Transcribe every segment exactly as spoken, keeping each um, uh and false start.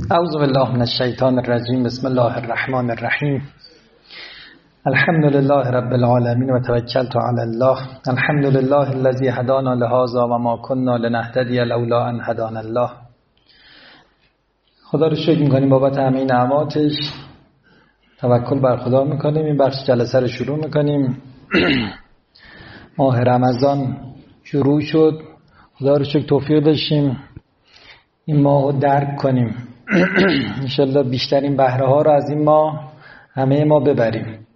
اعوذ بالله من الشیطان الرجیم. بسم الله الرحمن الرحیم. الحمد لله رب العالمین و توکلت علی الله. الحمد لله الذی هدانا لهذا و ما كنا لنهتدی لولا ان هدانا الله. خدا رو شکر میکنیم بابت همه نعماتش، توکل بر خدا میکنیم. این بخش جلسه رو شروع میکنیم. ماه رمضان شروع شد، خدا رو شکر توفیق داشتیم این ماه رو درک کنیم. انشالله بیشترین بهره ها رو از این ماه همه ما ببریم.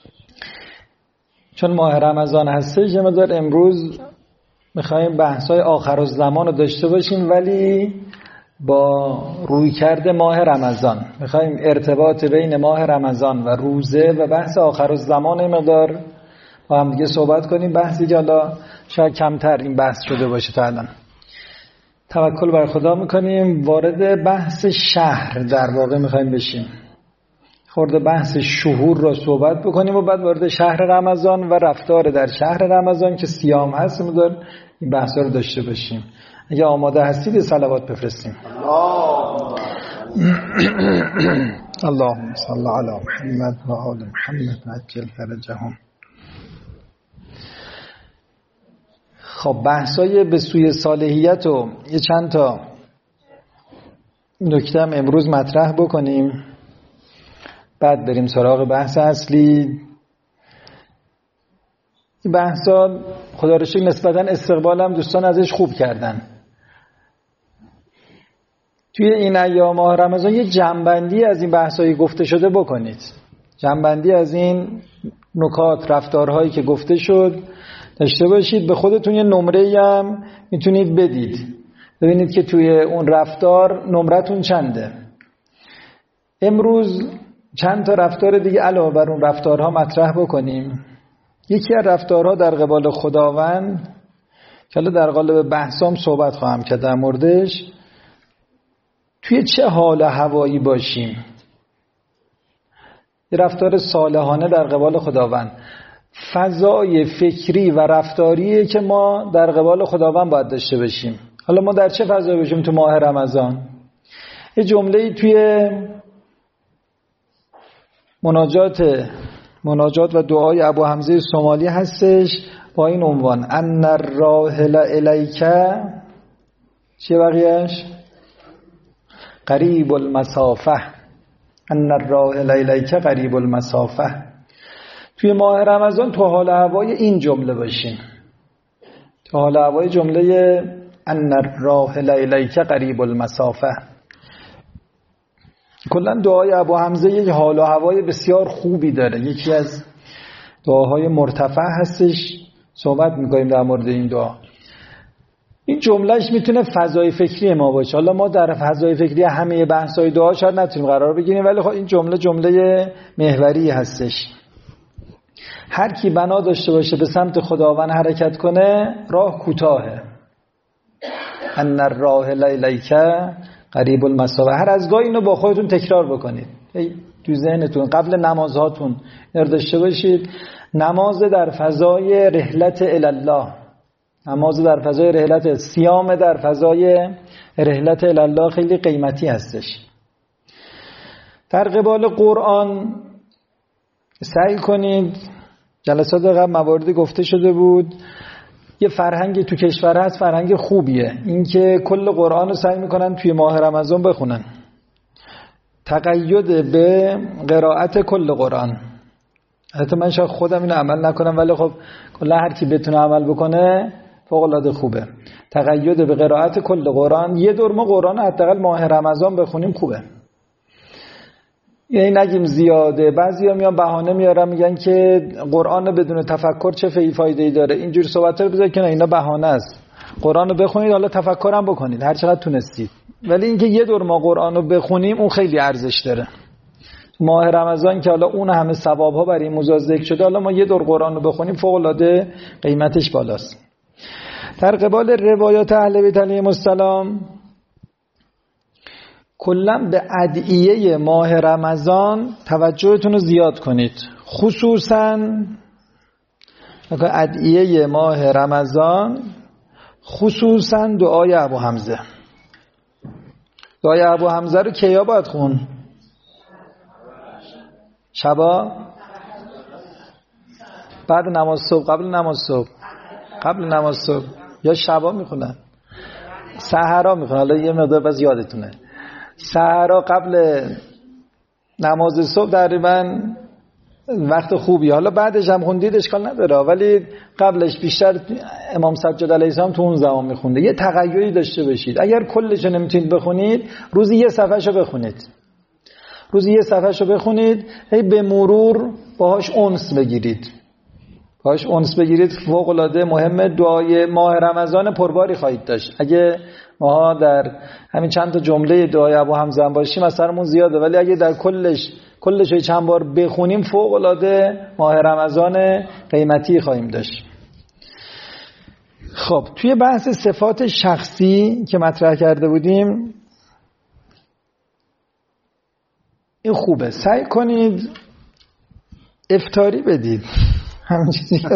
چون ماه رمضان هستش یه مقدار امروز میخوایم بحثای آخرالزمان رو داشته باشیم، ولی با روی کرده ماه رمضان میخوایم ارتباط بین ماه رمضان و روزه و بحث آخرالزمان این مقدار با هم دیگه صحبت کنیم. بحثی که حالا شاید کمتر این بحث شده باشه تا الان. توکل بر خدا میکنیم. وارد بحث شهر در واقع میخوایم بشیم. خورده بحث شهور رو صحبت بکنیم و بعد وارد شهر رمضان و رفتار در شهر رمضان که صیام هست میدار این بحث رو داشته باشیم. اگه آماده هستید صلوات بفرستیم. اللهم صل علی محمد و آل محمد و عجل فرجهم. خب بحثای به سوی صالحیت و یه چند تا نکته هم امروز مطرح بکنیم، بعد بریم سراغ بحث اصلی. این بحثا خدا رو شکر نسبتاً استقبال هم دوستان ازش خوب کردن. توی این ایام ماه رمضان یه جمع‌بندی از این بحثایی گفته شده بکنید. جمع‌بندی از این نکات، رفتارهایی که گفته شد داشته باشید. به خودتون یه نمره‌ای هم میتونید بدید، ببینید که توی اون رفتار نمرتون چنده. امروز چند تا رفتار دیگه علاوه بر اون رفتارها مطرح بکنیم. یکی از رفتارها در قبال خداوند که حالا در قالب بحثام صحبت خواهم کرد در موردش، توی چه حال و هوایی باشیم. یه رفتار صالحانه در قبال خداوند، فضای فکری و رفتاریه که ما در قبال خداوند باید داشته باشیم. حالا ما در چه فضایی باشیم تو ماه رمضان؟ یه جمله‌ای توی مناجات مناجات و دعای ابو حمزه سومالی هستش با این عنوان: ان الراحل الیک، چه بقیه‌اش؟ قریب المسافه. ان الراحل الیک قریب المسافه. توی ماه رمضان تو حال هوای این جمله باشیم، تو حال هوای جمله ان الراحل الیک قریب المسافه. کلا دعای ابو حمزه یک حال و هوای بسیار خوبی داره. یکی از دعاهای مرتفع هستش، صحبت میکنیم در مورد این دعا. این جملهش میتونه فضای فکری ما باشه. حالا ما در فضای فکری همه بحث‌های دعا شاید نتونیم قرار بگیریم، ولی خب این جمله جمله محوری هستش. هر کی بنا داشته باشه به سمت خداوند حرکت کنه راه کوتاهه. ان الراحل الیک قریب المسافه. هر از گاهی اینو با خودتون تکرار بکنید تو ذهنتون قبل نمازهاتون داشته باشید. نماز در فضای رحلت الی الله، نماز در فضای رحلت، صیام در فضای رحلت الی الله خیلی قیمتی هستش. در قبال قرآن سعی کنید، جلسات قبل مواردی گفته شده بود، یه فرهنگی تو کشور هست، فرهنگ خوبیه، این که کل قرآن رو سعی میکنن توی ماه رمضان بخونن. تقید به قرائت کل قرآن. حتی من شاید خودم اینو عمل نکنم، ولی خب کلا هر کی بتونه عمل بکنه فوق العاده خوبه. تقید به قرائت کل قرآن. یه دور ما قرآن حداقل ماه رمضان بخونیم خوبه. یعنی نگیم زیاده. بعضیا میان بهانه میارن میگن که قرآن بدون تفکر چه فایده‌ای داره. اینجور صحبت‌ها رو بذارید که نه، اینا بهانه است. قرآن رو بخونید، حالا تفکر هم بکنید هر چقدر تونستید، ولی اینکه یه دور ما قرآن رو بخونیم اون خیلی ارزش داره. ماه رمضان که حالا اون همه ثواب‌ها برای این موضوع ذکر شده، حالا ما یه دور قرآن رو بخونیم فوق العاده قیمتش بالاست. در قبال روایات اهل بیت علیهم السلام کلا به ادعیه ماه رمضان توجهتون رو زیاد کنید، خصوصا ادعیه ماه رمضان، خصوصا دعای ابو حمزه. دعای ابو حمزه رو کیا باید خون؟ شبا؟ بعد نماز صبح، قبل نماز صبح، قبل نماز صبح یا شبا میخونن؟ سحرا میخونن. حالا یه مقدار بس یادتونه سحرا قبل نماز صبح تقریبا وقت خوبی. حالا بعدش هم خوندید اشکال نداره، ولی قبلش بیشتر امام سجاد علیه السلام تو اون زمان میخونده. یه تغیری داشته باشید. اگر کلش رو نمیتونید بخونید، روزی یه صفحه‌شو بخونید. روزی یه صفحه‌شو بخونید، هی به مرور باهاش انس بگیرید. باهاش انس بگیرید، فوق العاده مهمه. دعای ماه رمضان پرباری خواهید داشت. اگه ما در همین چند تا جمله دعای ابو حمزه باشیم اثرمون زیاده، ولی اگه در کلش کلش چند بار بخونیم فوق العاده ماه رمضان قیمتی خواهیم داشت. خب توی بحث صفات شخصی که مطرح کرده بودیم، این خوبه سعی کنید افطاری بدید، همین چیزی که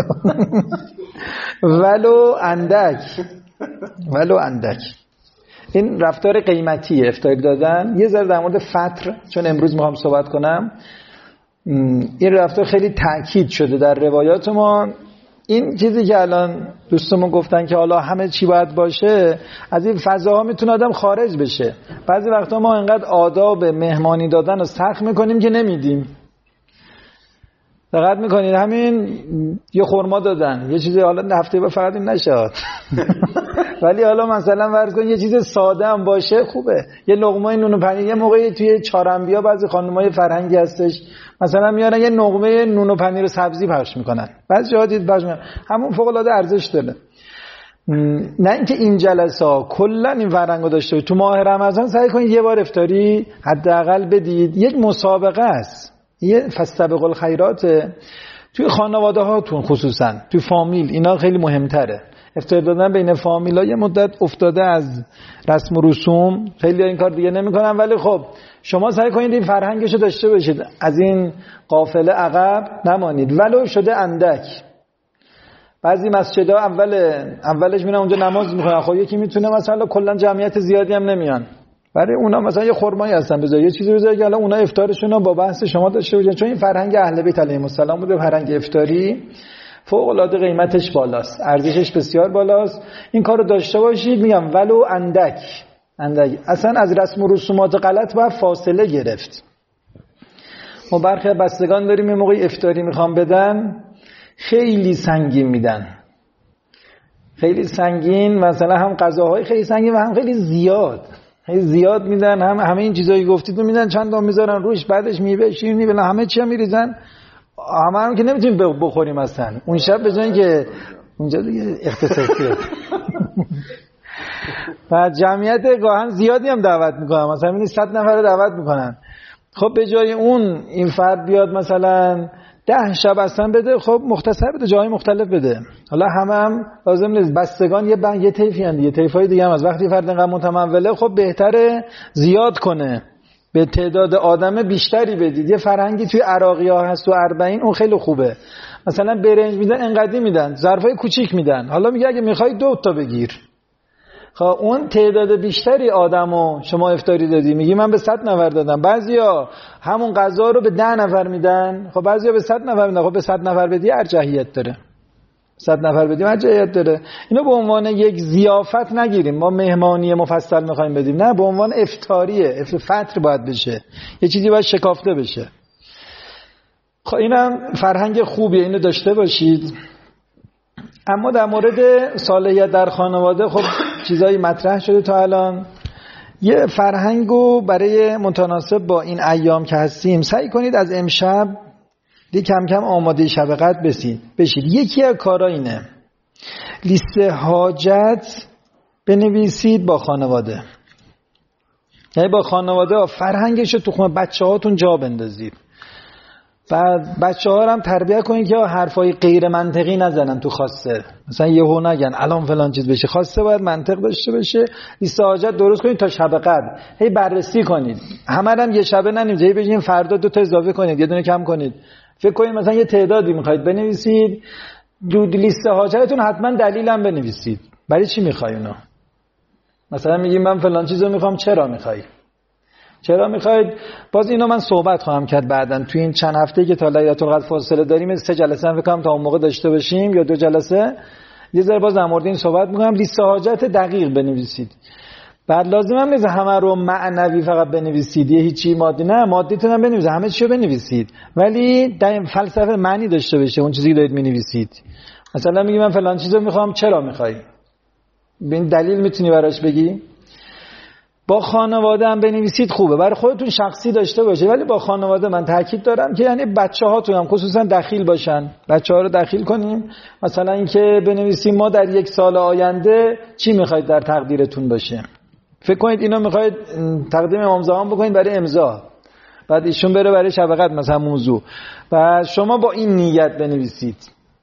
ولو اندک ولو اندک. این رفتار قیمتیه افطاری دادن. یه ذره در مورد فطر، چون امروز میخوام صحبت کنم، این رفتار خیلی تأکید شده در روایات ما. این چیزی که الان دوستمون گفتن که حالا همه چی باید باشه، از این فضاها میتونه آدم خارج بشه. بعضی وقتا ما انقدر آداب مهمانی دادن رو سخت میکنیم که نمیدیم. دقت میکنید همین یه خرما دادن، یه چیزی، حالا هفته بعد فقط این نشه ولی حالا مثلا فرض کن یه چیز ساده هم باشه خوبه. یه لقمه نون و پنیر. یه موقعی توی چهارنبیا بعضی خانمای فرهنگی هستش مثلا میارن یه لقمه نون و پنیر و سبزی پخش میکنن، بعضی جاها دید پخش میکنن، همون فوق العاده ارزش داره. نه اینکه این جلسه ها کلا این فرهنگو داشته باشه. تو ماه رمضان سعی کنید یه بار افطاری حداقل بدید. یک مسابقه است، یه فاستبقوا الخیرات. توی خانواده هاتون خصوصا توی فامیل اینا خیلی مهمتره. افطار دادن بین فامیلا یه مدت افتاده از رسم و رسوم، خیلی این کار دیگه نمی‌کنن، ولی خب شما سعی کنید این فرهنگشو داشته باشید، از این قافله عقب نمانید ولو شده اندک. بعضی مسجدها اول اولش میرن اونجا نماز میخونن، خب یکی میتونه مثلا کلا جمعیت زیادی هم نمیان، برای اونا مثلا یه خرمایی هستن بذار یه چیزی بذار که حالا اونا افطارشون رو با بحث شما داشته باشن، چون این فرهنگ اهل بیت علیهم السلام بوده. فرهنگ افطاری فوق العاده قیمتش بالاست، ارزشش بسیار بالاست. این کارو داشته باشید. میگم ولو اندک اندک. اصلا از رسم و رسومات غلط باید فاصله گرفت. ما برخی بستگان داریم یه موقعی افطاری میخوام بدن خیلی سنگین میدن، خیلی سنگین، مثلا هم غذاهای خیلی سنگین و هم خیلی زیاد خیلی زیاد میدن. هم همه این چیزایی گفتید میدن، چند تا میذارن روش، بعدش میوه شیرینی بلا همه چی میریزن، همه هم که نمیتونیم بخوریم اصلا. اون شب به جای که اونجا دیگه اختصاصیه و جمعیت گاهن زیادی هم دعوت میکنن، مثلا میبینی صد نفر دعوت میکنن. خب به جای اون این فرد بیاد مثلا ده شب اصلا بده، خب مختصر بده، جای مختلف بده. حالا همه هم لازم نیست، بستگان یه بند یه طیفی هستند، یه طیفای دیگه هم از وقتی فرد انقدر متموله خب بهتره زیاد کنه، به تعداد آدم بیشتری بدید. یه فرهنگی توی عراقی‌ها هست و اربعین، اون خیلی خوبه. مثلا برنج میدن انقدی میدن، ظرفای کوچیک میدن، حالا میگه اگه میخوای دو تا بگیر. خب اون تعداد بیشتری آدمو شما افطاری دادی، میگی من به صد نفر دادم. بعضیا همون غذا رو به ده نفر میدن، خب بعضیا به صد نفر میدن. خب به صد نفر بدی ارجحیت داره، صد نفر بدیم ارجحیت داره. اینو به عنوان یک ضیافت نگیریم، ما مهمانی مفصل میخوایم بدیم، نه، به عنوان افطاریه. فطر باید بشه، یه چیزی باید شکافته بشه. خب اینم فرهنگ خوبیه، اینو داشته باشید. اما در مورد صالحیت در خانواده خب چیزایی مطرح شده تا الان. یه فرهنگو برای متناسب با این ایام که هستیم سعی کنید از امشب دی کم کم آماده شب قدر بشید. بشید. یکی از کارا اینه، لیست حاجت بنویسید با خانواده، یعنی با خانواده فرهنگشو تو خونه بچه هاتون جا بندازید. بعد بچه ها رو هم تربیت کنید که حرفای غیر منطقی نزنن تو خواسته، مثلا یهو نگن الان فلان چیز بشه. خواسته باید منطق داشته باشه. لیست حاجت درست کنید تا شب قدر، هی بررسی کنید. همه هم یه شبه ننویسید، هی بگین فردا دو تا اضافه کنید، یه دونه کم کنید. فکر کنید مثلا یه تعدادی میخواید بنویسید. دو لیست حاجتتون حتما دلیل هم بنویسید. برای چی میخوای اونو؟ مثلا میگیم من فلان چیزو میخوام، چرا میخوای؟ چرا میخواید؟ باز اینو من صحبت خواهم کرد بعداً توی این چند هفته‌ای که تا لیلة القدر فاصله داریم، سه جلسه هم فکر کنم تا اون موقع داشته باشیم یا دو جلسه، یه ذره باز در مورد این صحبت میکنم. لیست حاجت دقیق بنویسید. بعد لازم هم نیست همه رو معنوی فقط بنویسید، یه هیچی مادی، نه مادیتون هم بنویسید، همه چی رو بنویسید، ولی در فلسفه معنی داشته باشه اون چیزی که دارید می‌نویسید. مثلا میگی من فلان چیزو میخوام، چرا میخوای؟ ببین دلیل میتونی براش بگی. با خانواده هم بنویسید خوبه، برای خودتون شخصی داشته باشه، ولی با خانواده من تاکید دارم که یعنی بچه‌هاتون هم خصوصا دخیل باشن، بچه‌ها رو دخیل کنیم. مثلا اینکه بنویسیم ما در یک سال آینده چی میخواید در تقدیرتون باشه. فکر کنید اینا میخواید تقدیم امام زمان بکنید برای امضا، بعد ایشون بره برای شب قدر مثلا موضوع، و شما با این نیت بنویسید.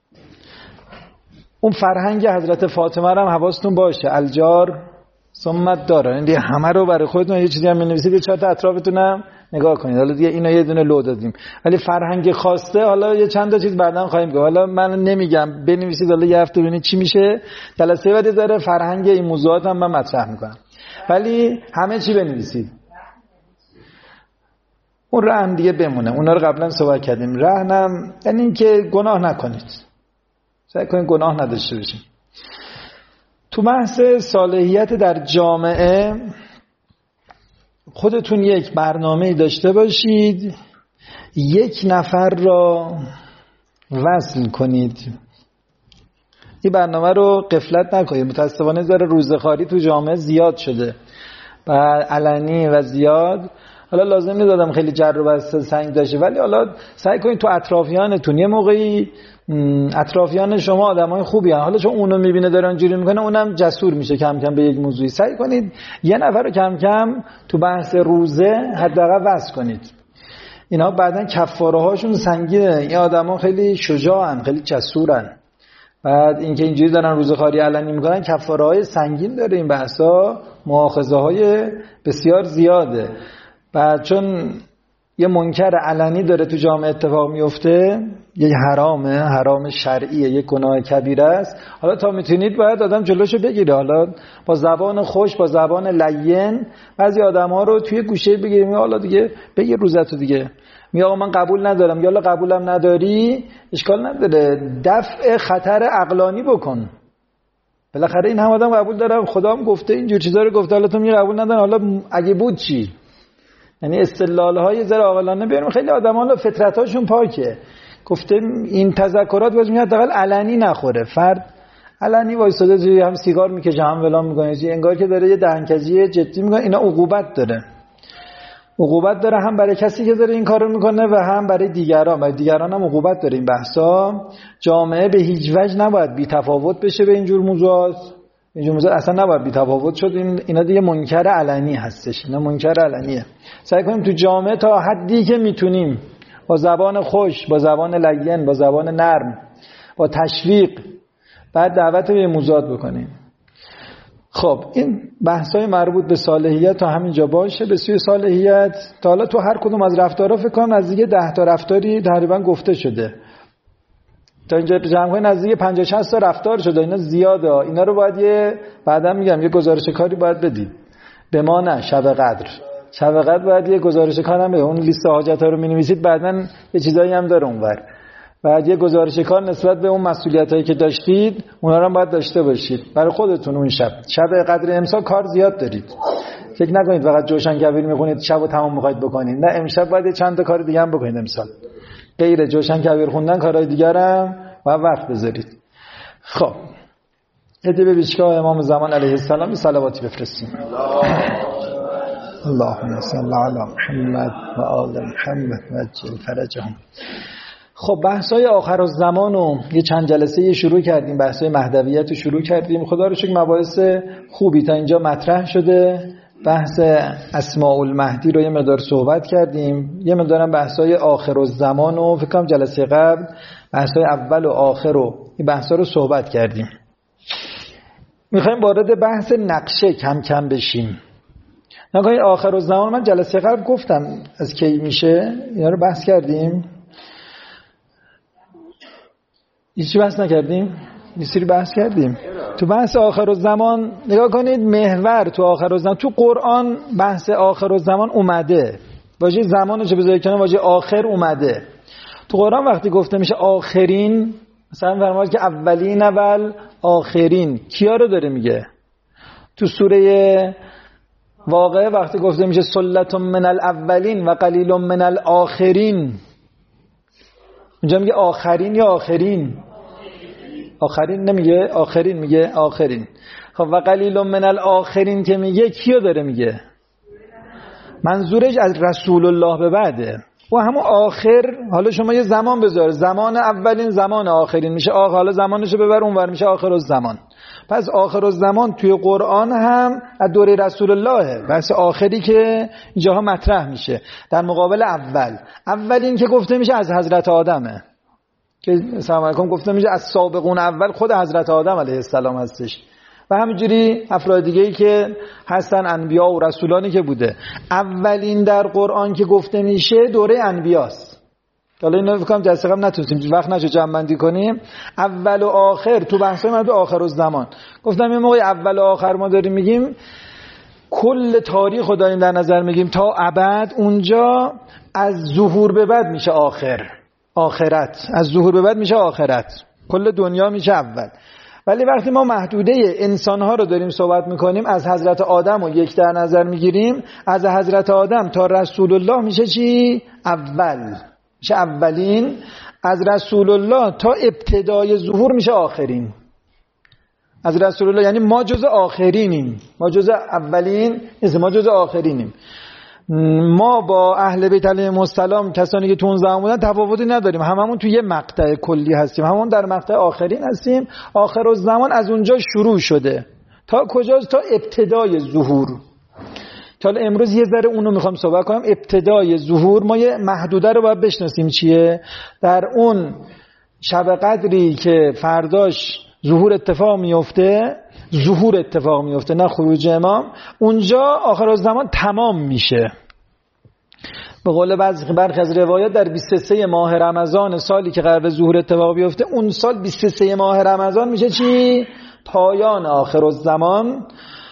اون فرهنگ حضرت فاطمه رو هم حواستون باشه، الجار ثمت داره، این دیگه همه رو برای خودتون یه چیزی هم بنویسید، یه چهار اطرافتون هم نگاه کنید. حالا دیگه اینا یه دونه لو دادیم، ولی فرهنگ خواسته حالا یه چند تا چیز بعداً خواهیم گفت. حالا من نمیگم بنویسید، حالا یه هفته ببینید چی میشه. جلسه بعد ذره فرهنگ این موضوعات هم من مطرح میکنم، ولی همه چی بنویسید. اون رهن دیگه بمونه، اونا رو قبلا صحبت کردیم. رهنم یعنی اینکه گناه نکنید، سعی کنید گناه نداشته باشید. تو بحث صالحیت در جامعه خودتون یک برنامه داشته باشید، یک نفر را وصل کنید. این برنامه رو غفلت نکنید. متاسفانه ذره روزخواری تو جامعه زیاد شده و علنی و زیاد. حالا لازم نیست آدم خیلی جر و بسته سنگ داشته، ولی حالا سعی کنید تو اطرافیانتون، یه موقعی اطرافیان شما آدمای خوبی هستن، حالا چون اونو میبینه داره اونجوری میکنه، اونم جسور میشه کم کم به یک موضوعی. سعی کنید یه نفر رو کم کم تو بحث روزه حداقل وصل کنید. اینا بعدن کفاره هاشون سنگینه. این آدما خیلی شجاعن، خیلی جسورن. بعد اینکه اینجوری دارن روزخواری علنی میکنن، کفاره های سنگین داره این بحثا، مؤاخذه های بسیار زیاده. بعد چون یه منکر علنی داره تو جامعه اتفاق میفته، یه حرامه، حرام شرعیه، یه گناه کبیره است. حالا تا میتونید باید آدم جلوشو بگیره، حالا با زبان خوش، با زبان لین. بعضی آدم‌ها رو توی گوشه بگیریم، حالا دیگه بگیر روزتو دیگه، میگه آقا من قبول ندارم، یا الله قبولم نداری، اشکال نداره، دفع خطر عقلانی بکن. بالاخره این هم آدم قبول دارم، خدا هم گفته اینجور چیزا رو گفته، حالا تو میگی قبول ندارم، حالا اگه بود چی؟ یعنی استدلال‌های ذره عاقلانه بیاریم. خیلی آدم‌ها فطرت‌هاشون پاکه. گفته این تذکرات باز میاد حداقل علنی نخوره. فرد علنی وایساده توی هم سیگار میکشه، هم ولام میکنه، انگار که داره یه دهنکجی جدی میکنه. اینا عقوبت داره. عقوبت داره هم برای کسی که داره این کارو میکنه و هم برای دیگران. برای دیگران هم عقوبت داره این بحثا. جامعه به هیچ وجه نباید بی تفاوت بشه به اینجور موضوعات. اینجور موضوع اصلا نباید بی تفاوت شد. این اینا دیگه منکر علنی هستش. اینا منکر علنیه. سعی کنیم تو جامعه تا حدی که میتونیم با زبان خوش، با زبان لین، با زبان نرم، با تشویق بعد دعوت به موضوعات بکنیم. خب این بحث‌های مربوط به صالحیت تا همینجا باشه. به سوی صالحیت تا حالا تو هر کدوم از رفتارها فکر کنم نزدیک ده تا رفتاری تقریبا گفته شده. تا اینجا جمع کنید نزدیک پنجاه شصت تا رفتار شده. اینا زیاده. اینا رو باید یه بعدا میگم یه گزارش کاری باید بدید. به ما نه، شب قدر. شب قدر باید یه گزارش کار هم بده. اون لیست حاجت‌ها رو می‌نویسید، بعداً یه چیزایی هم داره اونور. بعد یه گزارش کار نسبت به اون مسئولیتایی که داشتید، اونا رو هم باید داشته باشید برای خودتون. اون شب شب قدر امسال کار زیاد دارید. فکر نکنید فقط جوشن کویر میخونید شبو تمام می‌خواید بکنید. نه، امشب باید چند تا کار دیگه هم بکنید امسال. غیر جوشن کویر خوندن کارهای دیگه هم باید وقت بذارید. خب ادعا به بیشگاه امام زمان علیه السلام صلواتی بفرستیم. اللهم صل علی محمد و آل محمد و عجل فرجهم. خب بحث‌های آخرالزمان رو یه چند جلسه شروع کردیم، بحث‌های مهدویت رو شروع کردیم. خدا رو شکر مباحث خوبی تا اینجا مطرح شده. بحث اسماء المهدی رو یه مقدار صحبت کردیم. یه مقدارم بحث‌های آخرالزمان رو فکر کنم جلسه قبل بحث‌های اول و آخر رو این بحث‌ها رو صحبت کردیم. می‌خوایم وارد بحث نقشه کم کم بشیم. نکنید آخرالزمان من جلسه قبل گفتم از کی میشه، اینا رو بحث کردیم. هیچی بحث نکردیم؟ یه سری بحث کردیم. تو بحث آخرالزمان نگاه کنید، محور تو آخرالزمان، تو قرآن بحث آخرالزمان اومده، واژه زمانو چه بذارید کنه، واژه آخر اومده. تو قرآن وقتی گفته میشه آخرین، مثلا فرماید که اولین اول آخرین، کیا رو داره میگه؟ تو سوره واقعه وقتی گفته میشه سلة من الاولین و قلیل من الاخرین، اونجا میگه آخرین یا آخرین؟ آخرین نمیگه، آخرین میگه، آخرین. خب و قلیل من الاخرین که میگه کیو داره میگه؟ منظورش از رسول الله به بعده و همون آخر. حالا شما یه زمان بذار، زمان اولین زمان آخرین میشه آخر، حالا زمانشو ببر اونور میشه آخر الزمان. پس آخر الزمان توی قرآن هم از دوره رسول اللهه، بس آخری که اینجاها مطرح میشه در مقابل اول. اولین که گفته میشه از حضرت آدمه که سلام علیکم گفته میشه از سابقون اول خود حضرت آدم علیه السلام هستش و همینجوری افراد دیگه‌ای که هستن انبیا و رسولانی که بوده. اولین در قرآن که گفته میشه دوره انبیاست. حالا اینو فکر کنم جلسه قبل نتونستیم وقت نشه جمع بندی کنیم. اول و آخر تو بحث ما به آخر الزمان گفتم یه موقع اول و آخر ما داریم میگیم کل تاریخ رو داریم در نظر میگیم تا ابد. اونجا از ظهور به بعد میشه آخر، آخرت از ظهور به بعد میشه آخرت، کل دنیا میشه اول. ولی وقتی ما محدوده انسانها رو داریم صحبت میکنیم، از حضرت آدم رو یک در نظر میگیریم، از حضرت آدم تا رسول الله میشه چی؟ اول، میشه اولین. از رسول الله تا ابتدای ظهور میشه آخرین. از رسول الله یعنی ما جز آخرینیم، ما جز اولین نیست، ما جز آخرینیم. ما با اهل بیت علیهم السلام کسانی که تو اون زمان بودن تفاوتی نداریم، هممون تو یه مقطع کلی هستیم، هممون در مقطع آخرین هستیم. آخر الزمان از اونجا شروع شده تا کجاست؟ تا ابتدای ظهور. تا امروز یه ذره اونو میخوام صحبت کنم. ابتدای ظهور ما یه محدوده رو باید بشناسیم چیه. در اون شب قدری که فرداش ظهور اتفاق میفته، ظهور اتفاق میفته نه خروج امام، اونجا آخر الزمان تمام میشه. به قول بعضی برخی از روایات در بیست و سه ماه رمضان سالی که قرار ظهور اتفاق بیفته، اون سال بیست و سه ماه رمضان میشه چی؟ پایان آخر الزمان،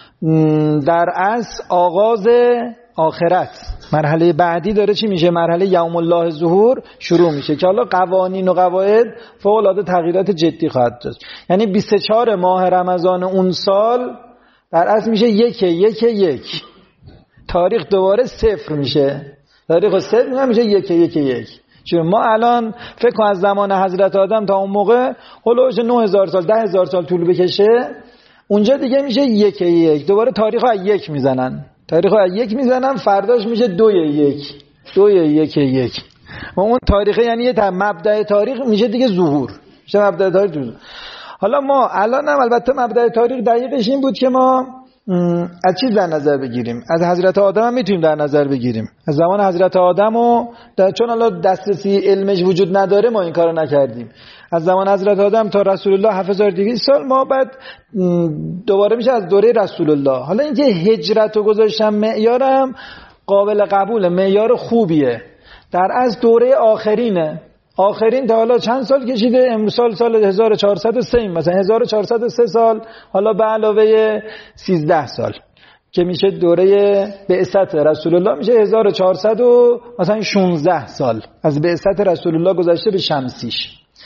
در اصل آغاز آخرت. مرحله بعدی داره چی میشه؟ مرحله یوم الله ظهور شروع میشه که حالا قوانین و قواعد فوق العاده تغییرات جدی خواهد داشت. یعنی بیست و چهار ماه رمضان اون سال در اصل میشه یک یک یک، تاریخ دوباره صفر میشه، تاریخ صفر میشه یک یک یک. چون ما الان فکر کن از زمان حضرت آدم تا اون موقع هولوش نه هزار سال ده هزار سال طول بکشه، اونجا دیگه میشه یک یک، دوباره تاریخ رو یک میزنن، تاریخ رو یک میزنن، فرداش میشه دو یک، دو یک یک. و اون تاریخ یعنی یه مبدأ تاریخ میشه دیگه ظهور، میشه مبدأ تاریخ ظهور. حالا ما الان هم البته مبدأ تاریخ دقیقش این بود که ما از چیز در نظر بگیریم، از حضرت آدم هم میتونیم در نظر بگیریم، از زمان حضرت آدم و چون حالا دسترسی علمش وجود نداره ما این کارو نکردیم. از زمان حضرت آدم تا رسول الله هفت هزار و دویست سال، ما بعد دوباره میشه از دوره رسول الله. حالا اینکه هجرت رو گذاشتم معیارم قابل قبوله، معیار خوبیه، در از دوره آخرینه. آخرین تا حالا چند سال کشیده؟ امروز سال سال هزار و چهارصد و سه، مثلا هزار و چهارصد و سه سال، حالا به علاوه سیزده سال که میشه دوره بعثت رسول الله، میشه هزار و چهارصد و مثلا شانزده سال از بعثت رسول الله گذشته به شمسیش.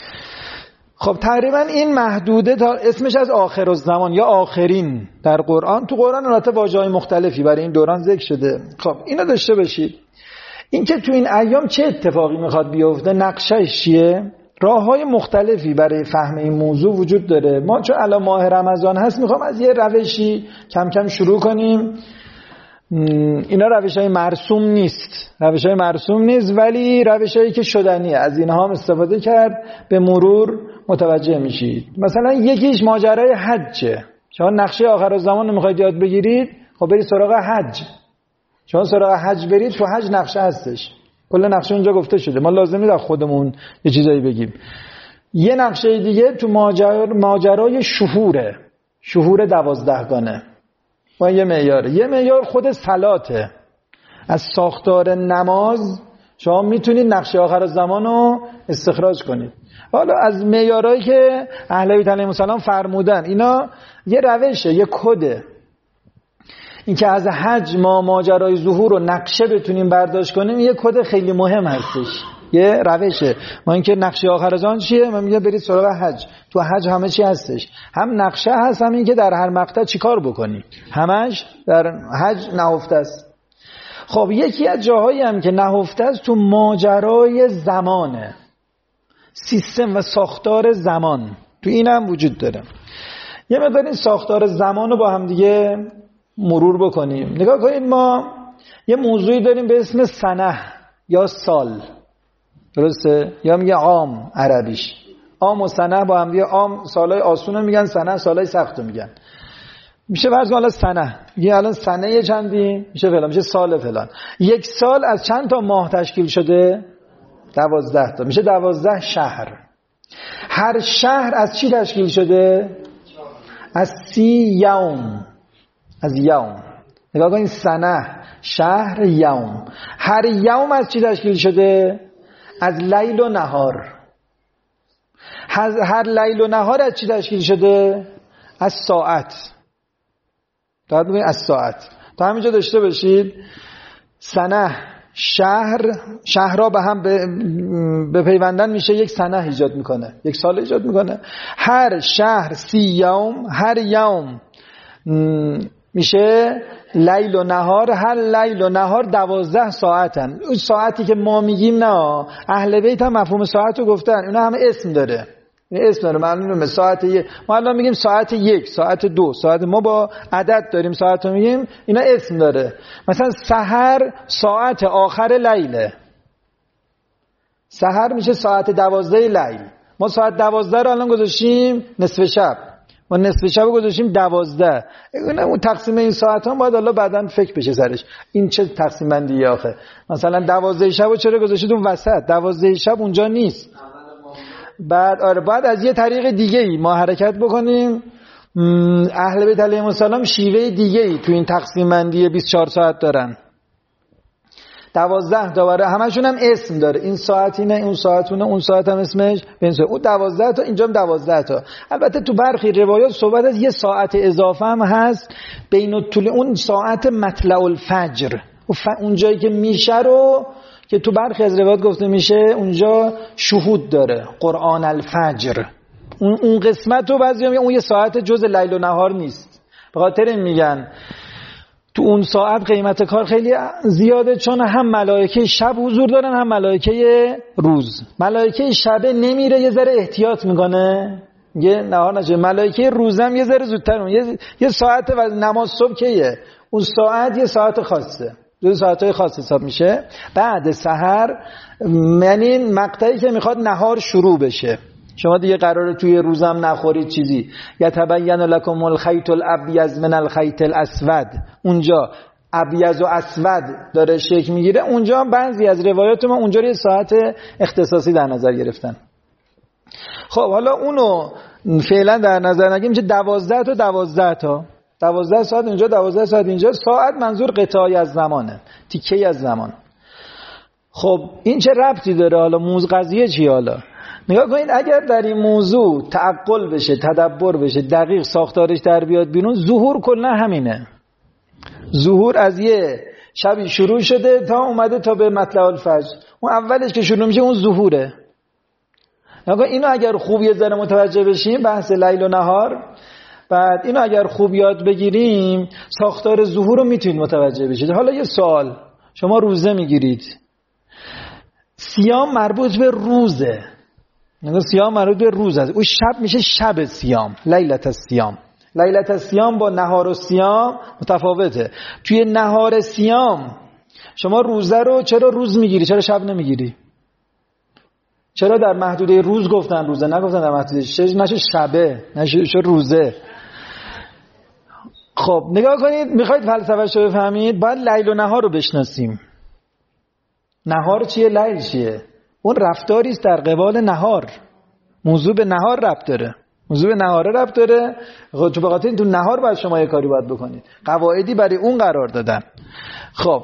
خب تقریبا این محدوده تا اسمش از آخر الزمان یا آخرین در قرآن. تو قرآن البته واژه‌های مختلفی برای این دوران ذکر شده. خب اینو داشته باشید، اینکه تو این ایام چه اتفاقی میخواد بیفته، نقشه‌اش چیه، راه‌های مختلفی برای فهم این موضوع وجود داره. ما چون الان ماه رمضان هست میخوام از یه روشی کم کم شروع کنیم. اینا روش‌های مرسوم نیست، روش‌های مرسوم نیست ولی روش‌هایی که شدنیه، از اینها هم استفاده کرد، به مرور متوجه میشید. مثلا یکیش ماجرای حجه. شما نقشه آخر الزمان رو میخواید یاد بگیرید، خب برید سراغ حج. شما سراغ حج برید، تو حج نقشه هستش، کل نقشه اونجا گفته شده، ما لازم نیست خودمون یه چیزایی بگیم. یه نقشه دیگه تو ماجر... ماجرای شهوره، شهور دوازدهگانه و یه معیاره. یه معیار خود صلاته. از ساختار نماز شما میتونید نقشه آخر الزمان رو استخراج کنید. حالا از معیارهایی که اهل بیت علیهم السلام فرمودن، اینا یه روشه، یه کده. این که از حج ما ماجرای ظهور و نقشه بتونیم برداشت کنیم یه کد خیلی مهم هستش، یه روشه. ما اینکه نقشه آخر از آن چیه؟ من میگم برید سراغ حج. تو حج همه چی هستش، هم نقشه هست، هم این که در هر مقطع چی کار بکنی، همش در حج نهفته است. خب یکی از جاهایی هم که نهفته است تو ماجرای زمانه، سیستم و ساختار زمان تو این هم وجود داره. یه مقدار این ساختار زمان رو با هم دیگه مرور بکنیم. نگاه کنید، ما یه موضوعی داریم به اسم سنه یا سال، درسته؟ یا میگه عام عربیش. عام و سنه با هم دیگه، عام سالای آسون رو میگن، سنه سالای سخت رو میگن. میشه فرض کن الان سنه، یه الان سنه چندی میشه فلان، میشه سال فلان. یک سال از چند تا ماه تشکیل شده؟ دوازده تا، میشه دوازده شهر. هر شهر از چی تشکیل شده؟ از سی یوم، از یوم. نگاه کنید، سنه، شهر، یوم. هر یوم از چی تشکیل شده؟ از لیل و نهار. هر لیل و نهار از چی تشکیل شده؟ از ساعت. دقت بکنید، از ساعت. تا همینجا داشته باشید سنه، شهر، شهرها به هم به پیوندن میشه یک سنه ایجاد میکنه، یک سال ایجاد میکنه. هر شهر سی یوم، هر یوم میشه لیل و نهار. هر لیل و نهار دوازده ساعتن. اون ساعتی که ما میگیم نه، اهل بیت هم مفهوم ساعت رو گفتن، اینا همه اسم داره، این اسم داره. معلومه ساعت یک، ما الان میگیم ساعت یک، ساعت دو، ساعت، ما با عدد داریم ساعت رو میگیم، اینا اسم داره. مثلا سحر ساعت آخر لیله، سحر میشه ساعت دوازده لیل. ما ساعت دوازده رو الان گذاشتیم نصف شب، ما نصف شب گذاشتیم دوازده. اون تقسیم این ساعت ها باید الله بعداً فکر بشه سرش، این چه تقسیم بندیه آخه. مثلا دوازده شب رو چرا گذاشتید اون وسط؟ دوازده شب اونجا نیست. بعد آره بعد از یه طریق دیگه ای ما حرکت بکنیم. اهل بیت علیهم السلام شیوه دیگه ای تو این تقسیم بندی بیست و چهار ساعت دارن. دوازده تا برای همشون هم اسم داره، این ساعت اینه، اون ساعت اونه، اون ساعت هم اسمش بنسه. اون دوازده تا، اینجا هم دوازده تا. البته تو برخی روایات صحبت از یه ساعت اضافه هم هست بین الطول، اون ساعت مطلع الفجر، اون جایی که میشه رو که تو برخی از روایات گفته میشه اونجا شهود داره، قرآن الفجر. اون اون قسمت رو بعضیا میگن اون یه ساعت جز لیل و نهار نیست. به خاطر این میگن تو اون ساعت قیمت کار خیلی زیاده، چون هم ملائکه شب حضور دارن هم ملائکه روز. ملائکه شب نمیره، یه ذره احتیاط میکنه، یه نهار نشه. ملائکه روزم یه ذره زودتر اون یه, یه ساعت و نماز صبح کیه، اون ساعت یه ساعت خاصه، دو ساعتای خاص حساب میشه. بعد سحر یعنی مقطعی که میخواد نهار شروع بشه. شما دیگه قراره توی روزم نخورید چیزی. یتبین لکم الخیط الابیض من الخیط الاسود، اونجا ابیض و اسود داره شکل میگیره. اونجا بعضی از روایات ما اونجا یه ساعت اختصاصی در نظر گرفتن. خب حالا اونو فعلا در نظر نگیم، میشه دوازده تا دوازده تا دوازده ساعت اینجا، دوازده ساعت اینجا. ساعت منظور قطعی از زمانه، تیکه‌ای از زمان. خب این چه ربطی داره حالا موضوع قضیه چیه؟ حالا نگاه کنید، اگر در این موضوع تعقل بشه، تدبر بشه، دقیق ساختارش در بیاد بیرون، ظهور کلا همینه. ظهور از یه شبی شروع شده تا اومده تا به مطلع الفجر. اون اولش که شروع میشه اون ظهوره. نگاه اینو اگر خوب یه ذره متوجه بشیم، بحث لیل و نهار، بعد اینو اگر خوب یاد بگیریم، ساختار ظهور رو میتونید متوجه بشید. حالا یه سوال، شما روزه میگیرید، صیام مربوط به روزه، یعنی صیام مربوط به روز است. اون شب میشه شب صیام، لیلت الصیام. لیلت الصیام با نهار الصیام متفاوته. توی نهار صیام شما روزه رو چرا روز میگیری، چرا شب نمیگیری؟ چرا در محدوده روز گفتن روزه، نگفتن در محدوده شش، نشه شبه، نشه روزه؟ خب نگاه کنید، میخواید فلسفه‌اش رو بفهمید، باید لیل و نهار رو بشناسیم. نهار چیه، لیل چیه؟ اون رفتاری است در قبال نهار. موضوع به نهار ربط داره، موضوع به نهار ربط داره. تو به خاطر این تو نهار باید شما یه کاری باید بکنید، قواعدی برای اون قرار دادن. خب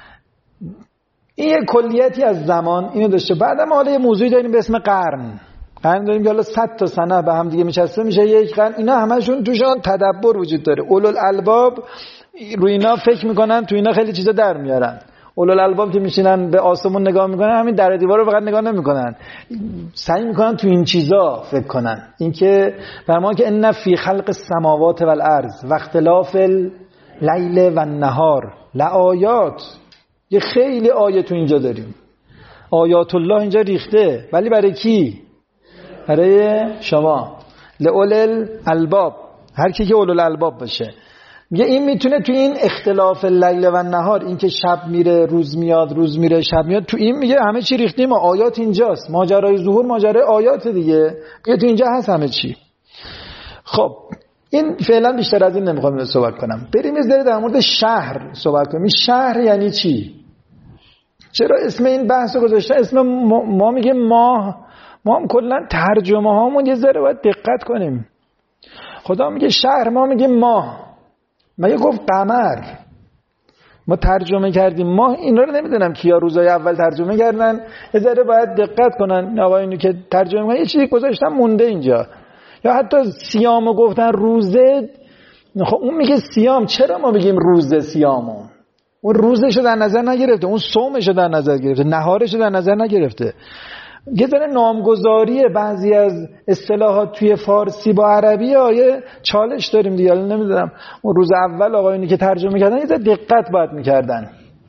این یه کلیتی از زمان اینو داشته. بعدم حالا یه موضوعی داریم به اسم قرن. قرن داریم که حالا صد تا سنه به هم دیگه میچسته میشه یک قرن. اینا همشون توشان تدبر وجود داره. اولوالالباب روی اینا فکر میکنن، تو اینا خیلی چیزا در میارن. اولوالالباب که میشینن به آسمون نگاه میکنن، همین در دیوار رو فقط نگاه نمیکنن، سعی میکنن تو این چیزا فکر کنن. اینکه فرمان که ان فی خلق السماوات والارض و اختلاف اللیل و النهار لآیات، یه خیلی آیه تو اینجا داریم. آیات الله اینجا ریخته، ولی برای کی؟ برای شما، لأولل الباب، هر کی که اولل الباب باشه. میگه این میتونه تو این اختلاف اللیل و النهار، این که شب میره روز میاد، روز میره شب میاد، تو این میگه همه چی ریختیم و آیات اینجاست. ماجرای ظهور ماجرای آیات دیگه، میگه تو اینجا هست همه چی. خب این فعلا بیشتر از این نمیخوام صحبت کنم. بریم از در مورد شهر صحبت کنیم. شهر یعنی چی؟ چرا اسم این بحث رو گذاشته؟ اسم ما, ما میگه ماه، ما هم کلا ترجمه هامون یه ذره باید دقت کنیم. خدا میگه شهر، ما میگه ماه. مگه گفت قمر؟ ما ترجمه کردیم ماه. اینا رو نمیدونم کیا روزای اول ترجمه کردن، یه ذره باید دقت کنن آقایونی که ترجمه کنن. یه چیزی گذاشتن مونده اینجا. یا حتی صیامو گفتن روزه. خب اون میگه صیام، چرا ما بگیم روزه صیامو؟ اون روزشو در نظر نگرفته، اون صومشو در نظر گرفته، نهارشو در نظر نگرفته. یه ذره نامگذاری بعضی از اصطلاحات توی فارسی با عربی آیه چالش داریم دیگه. نمیدونم اون روز اول آقایونی که ترجمه کردن یه ذره دقت باید میکردن.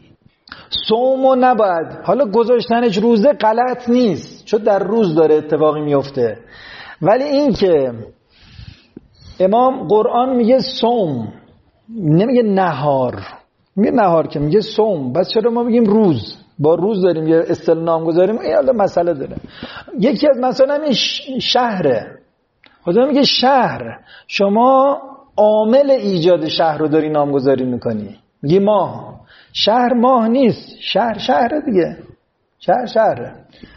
صومو نباید، حالا گذاشتنش روزه غلط نیست چون در روز داره اتفاقی میفته، ولی این که امام قرآن میگه صوم، نمیگه نهار، میگه نهار که میگه صوم، بس چرا ما میگیم روز؟ با روز داریم یه اصطلاح نامگذاریم. این حالا مسئله داره. یکی از مسائل همین شهره. خدا میگه شهر، شما عامل ایجاد شهر رو داری نامگذاری میکنی. میگه ماه، شهر ماه نیست، شهر شهره دیگه، شهر شهره.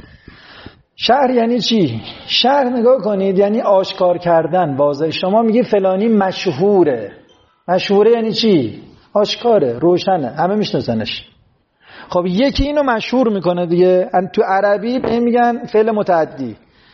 شهر یعنی چی؟ شهر نگاه کنید یعنی آشکار کردن، واضح. شما میگی فلانی مشهوره. مشهوره یعنی چی؟ آشکاره، روشنه، همه میشناسنش. خب یکی اینو مشهور میکنه دیگه. تو عربی به میگن فعل متعدی.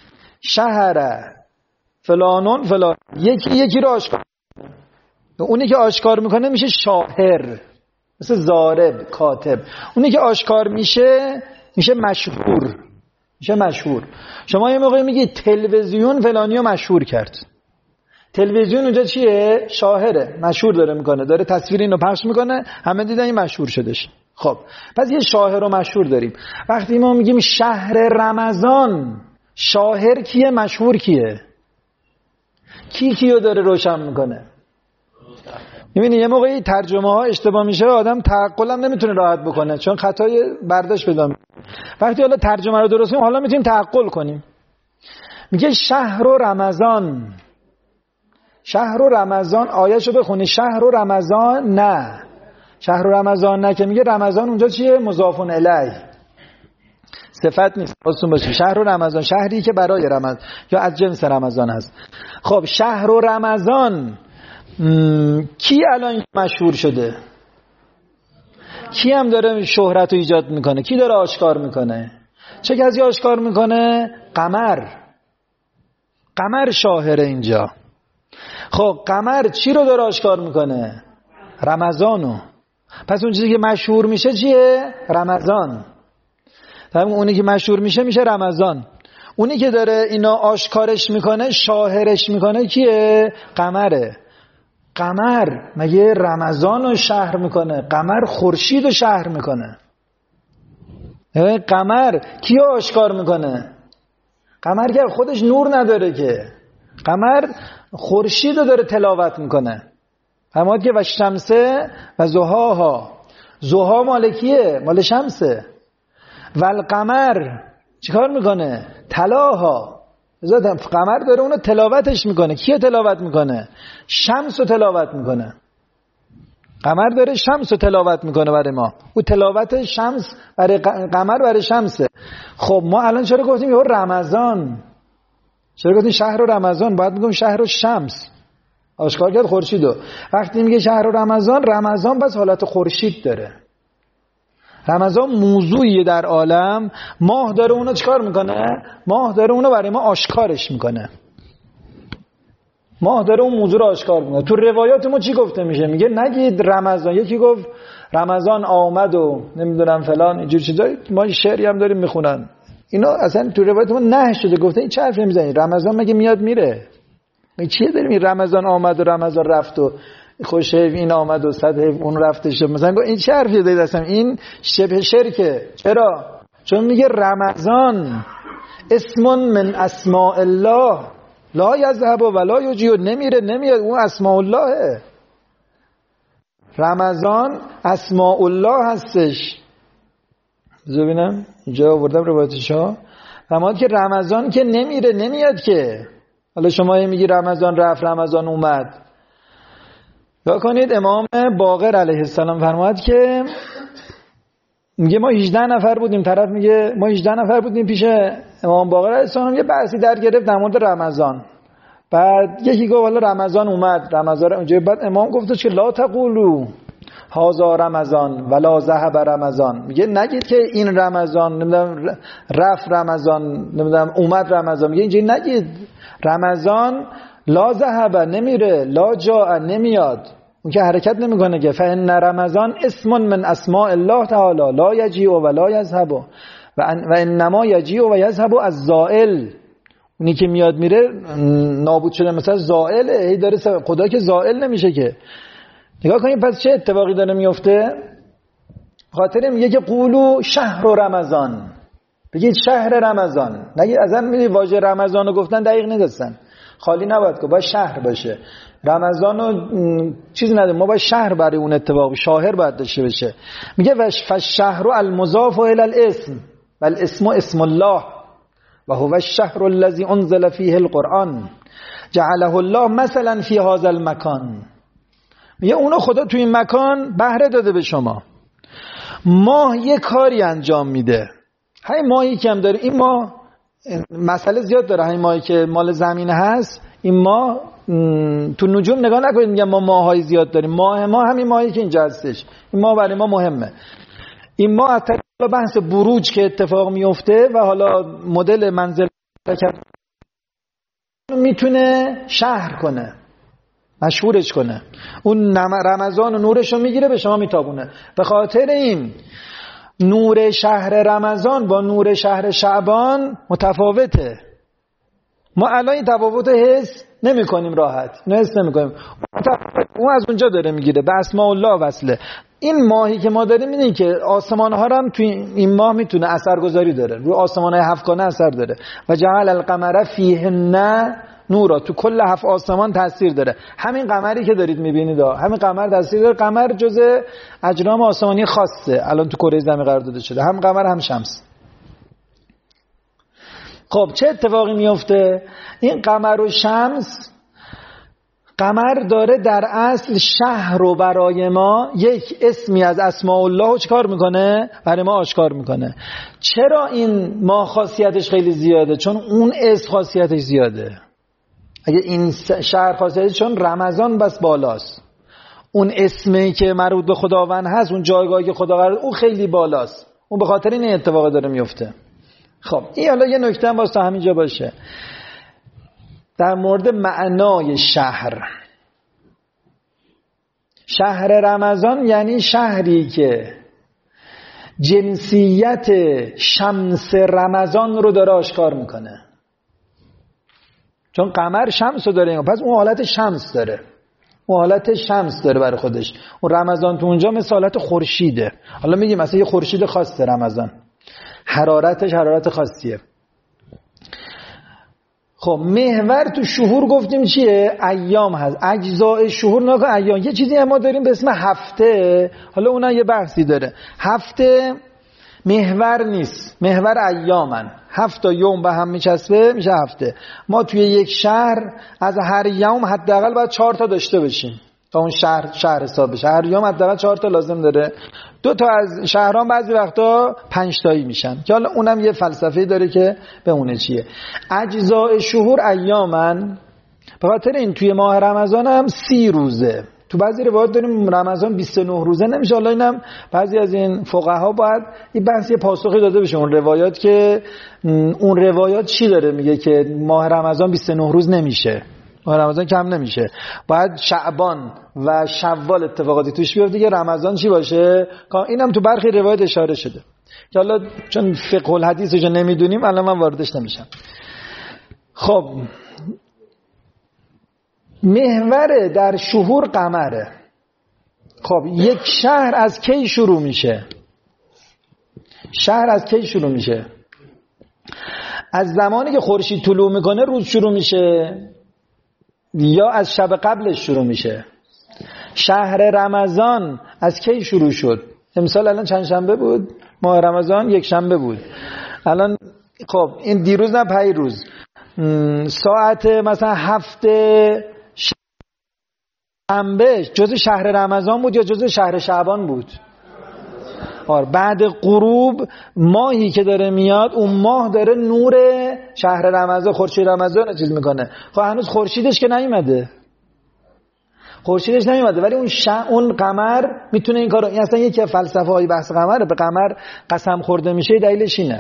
شهر فلانون فلان، یکی یکی رو آشکار میکنه. اونی که آشکار میکنه میشه شاهر، مثل ضارب، کاتب. اونی که آشکار میشه میشه مشهور، میشه مشهور. شما یه موقعی میگی تلویزیون فلانیو مشهور کرد. تلویزیون اونجا چیه؟ شاهره، مشهور داره میکنه، داره تصویر اینو پخش میکنه، همه دیدن این مشهور شدش. خب پس یه شاهر و مشهور داریم. وقتی ما میگیم شهر رمضان، شاهر کیه؟ مشهور کیه؟ کی کیو داره روشن میکنه؟ میبینی یه موقعی ترجمه ها اشتباه میشه، آدم تعقل هم نمیتونه راحت بکنه چون خطای برداشت پیدا میکنه. وقتی حالا ترجمه رو درست کنیم حالا میتونیم تعقل کنیم. میگه شهر و رمضان، شهر و رمضان، آیه‌شو بخونی. شهر و رمضان نه، شهر و رمضان نه که میگه رمضان اونجا چیه؟ مضاف الیه، صفت نیست. خودتون باشه. شهر و رمضان، شهری که برای رمضان یا از جنس رمضان هست. خب شهر و رمضان کی الان مشهور شده؟ کی هم داره شهرت رو ایجاد میکنه؟ کی داره آشکار میکنه؟ چه کسی آشکار میکنه؟ قمر. قمر شاهره اینجا. خب قمر چی رو داره آشکار میکنه؟ رمضانو. پس اون چیزی که مشهور میشه چیه؟ رمضان. تمام. اونی که مشهور میشه میشه رمضان. اونی که داره اینا آشکارش میکنه، شاهرش میکنه کیه؟ قمره. قمر مگه رمضان رو شهر میکنه؟ قمر خورشید رو شهر میکنه. قمر کیو آشکار میکنه؟ قمر که خودش نور نداره که، قمر خورشید رو داره تلاوت میکنه. همات که و شمسه و زحاها، زحا مال کیه؟ مال شمسه. و القمر چیکار میکنه؟ تلاها. قمر داره اونو تلاوتش میکنه. کیه تلاوت میکنه؟ شمس رو تلاوت میکنه. قمر داره شمس رو تلاوت میکنه برای ما. او تلاوت شمس برای قمر برای شمسه. خب ما الان چرا گفتیم یه رمضان؟ چرا گفتیم شهر و رمضان؟ باید میگم شهر و شمس. آشکار کرد خورشیدو. وقتی میگه شهر و رمضان، رمضان بس حالت خورشید داره. رمضان موضوعیه در عالم، ماه داره اونو چیکار میکنه؟ ماه داره اونو برای ما آشکارش میکنه. ماه داره اون موضوع رو آشکار میکنه. تو روایات ما چی گفته میشه؟ میگه نگید رمضان، یکی گفت رمضان آمد و نمیدونم فلان اینجور چیزا، ما شعری هم داریم میخونن اینا اصلا تو روایت ما نه شده. گفته این چه حرفی میزنی؟ رمضان مگه میاد میره؟ این چیه داریم این رمضان آمد و رمضان رفت و خوش این آمد و صد اون رفتش؟ مثلا این چه حرفی دارید؟ اصلا این شبه شرکه. چرا؟ چون میگه رمضان اسم من اسماء الله لا یذهب و لا یجی، نمیره نمیاد، اون اسماء اللهه. رمضان اسماء الله هستش. ببینم اینجا آوردم روایتشو. فرمود که رمضان که نمیره نمیاد که. حالا شما میگی رمضان رفت رمضان اومد. یا کنید امام باقر علیه السلام فرمود که میگه ما هجده نفر بودیم، طرف میگه ما هجده نفر بودیم پیش امام باقر علیه السلام، یه بحثی در گرفت در مورد رمضان. بعد یکی گفت والا رمضان اومد، رمضان اونجا. بعد امام گفتش که لا تقولوا هذا رمضان ولا ذهب رمضان، میگه نگید که این رمضان نمیدونم رفت رمضان نمیدونم اومد رمضان، میگه اینجوری نگید. رمضان لا ذهب نمیره، لا جاء نمیاد، اون که حرکت نمیکنه که. فإن رمضان اسم من اسماء الله تعالی لا یجیء و لا یذهب و انما یجیء و یذهب الزائل. اونی که میاد میره نابود شده مثلا زائل، هی داره خدا که زائل نمیشه که. نگاه کنید پس چه اتفاقی داره میفته؟ خاطر میگه که قولو شهر رمضان، بگید شهر رمضان، نگید اصلا میدید واژه رمضان رو گفتن دقیق ندستن، خالی نباید که باید شهر باشه. رمضان رو چیز نده، ما باید شهر برای اون اتفاق شاهر باید داشته بشه. میگه فالشهر المضاف الی الاسم والاسم اسم الله و هو الشهر الذي انزل فيه القرآن جعله الله مثلا في هذا المكان. میگه اونو خدا توی این مکان بهره داده به شما. ماه یه کاری انجام میده. همین ماهی که هم داره، این ماه مسئله زیاد داره. همین ماهی که مال زمین هست، این ماه تو نجوم نگاه نکنید میگم ما ماهای زیاد داریم. ماه ما همین ماهی که اینجا هستش، این ماه برای ما مهمه. این ماه حتی بحث بروج که اتفاق میفته و حالا مدل منزل میتونه شهر کنه، مشهورش کنه. اون رمضان و نورش رو میگیره به شما میتابونه. به خاطر این نور شهر رمضان با نور شهر شعبان متفاوته. ما الان این تفاوت حس نمی کنیم، راحت نه حس نمی کنیم. اون از اونجا داره میگیره، به اسماء الله وصله. این ماهی که ما داریم اینه که آسمان ها هم توی این ماه میتونه اثرگذاری داره، روی آسمان های هفتگانه اثر داره. و جعل القمر فیهن نورا، تو کل هفت آسمان تاثیر داره. همین قمری که دارید میبینید، همین قمر تاثیر داره. قمر جزء اجرام آسمانی خاصه، الان تو کره زمین قرار داده شده، هم قمر هم شمس. خب چه اتفاقی میفته؟ این قمر و شمس، قمر داره در اصل شهر رو برای ما یک اسمی از اسماء الله رو چیکار میکنه؟ برای ما آشکار میکنه. چرا این ما خاصیتش خیلی زیاده؟ چون اون اسم خاصیتش زیاده. اگه این شهر خاصیتش چون رمضان بس بالاست، اون اسمی که مربوط به خداوند هست، اون جایگاهی که خدا قرار اون خیلی بالاست، اون به خاطر این اتفاق داره میفته. خب این حالا یه نکته هم واسه همینجا باشه در مورد معنای شهر. شهر رمضان یعنی شهری که جنسیت شمس رمضان رو داره آشکار میکنه. چون قمر شمس رو داره، پس اون حالت شمس داره، اون حالت شمس داره برای خودش. اون رمضان تو اونجا مثل حالت خورشیده. حالا میگیم مثلا یه خورشید خاصه رمضان، حرارتش حرارت خاصیه. خب محور تو شهور گفتیم چیه؟ ایام هست. اجزاء شهور نگاه ایام. یه چیزی ما داریم به اسم هفته، حالا اونها یه بحثی داره. هفته محور نیست، محور ایامن. هفت یوم به هم میچسبه میشه هفته. ما توی یک شهر از هر یوم حداقل باید چهار تا داشته باشیم تا اون شهر شهر حساب بشه. هر یوم حداقل چهار تا لازم داره. دو تا از شهران بعضی وقتا پنج تایی میشن که حالا اونم یه فلسفه‌ای داره که به اونه چیه. اجزاء شهور ایامن. به خاطر این توی ماه رمضان هم سی روزه. تو بعضی روایات داریم رمضان بیست و نه روزه نمیشه. حالا اینم بعضی از این فقها باید این بحث یه پاسخی داده بشه اون روایات که اون روایات چی داره میگه که ماه رمضان بیست و نه روز نمیشه، ماه رمضان کم نمیشه، باید شعبان و شوال اتفاقاتی توش بیفته دیگه رمضان چی باشه. اینم تو برخی روایات اشاره شده که حالا چون فقه الحدیث رو نمیدونیم الان من واردش نمیشم. خب محور در شهور قمره. خب یک شهر از کی شروع میشه؟ شهر از کی شروع میشه؟ از زمانی که خورشید طلوع میکنه روز شروع میشه یا از شب قبلش شروع میشه؟ شهر رمضان از کی شروع شد؟ امسال الان چند شنبه بود؟ ماه رمضان یک شنبه بود. الان خب این دیروز نه پیروز ساعت مثلا هفته شنبه جزء شهر رمضان بود یا جزء شهر شعبان بود؟ آره بعد غروب ماهی که داره میاد اون ماه داره نور شهر رمضان خورشید رمضان رو چیز میکنه. خب هنوز خورشیدش که نیومده، خورشیدش نمیومده ولی اون ش... اون قمر میتونه این کارو. این اصلا یکی از فلسفه های بحث قمره، به قمر قسم خورده میشه. دلیلش اینه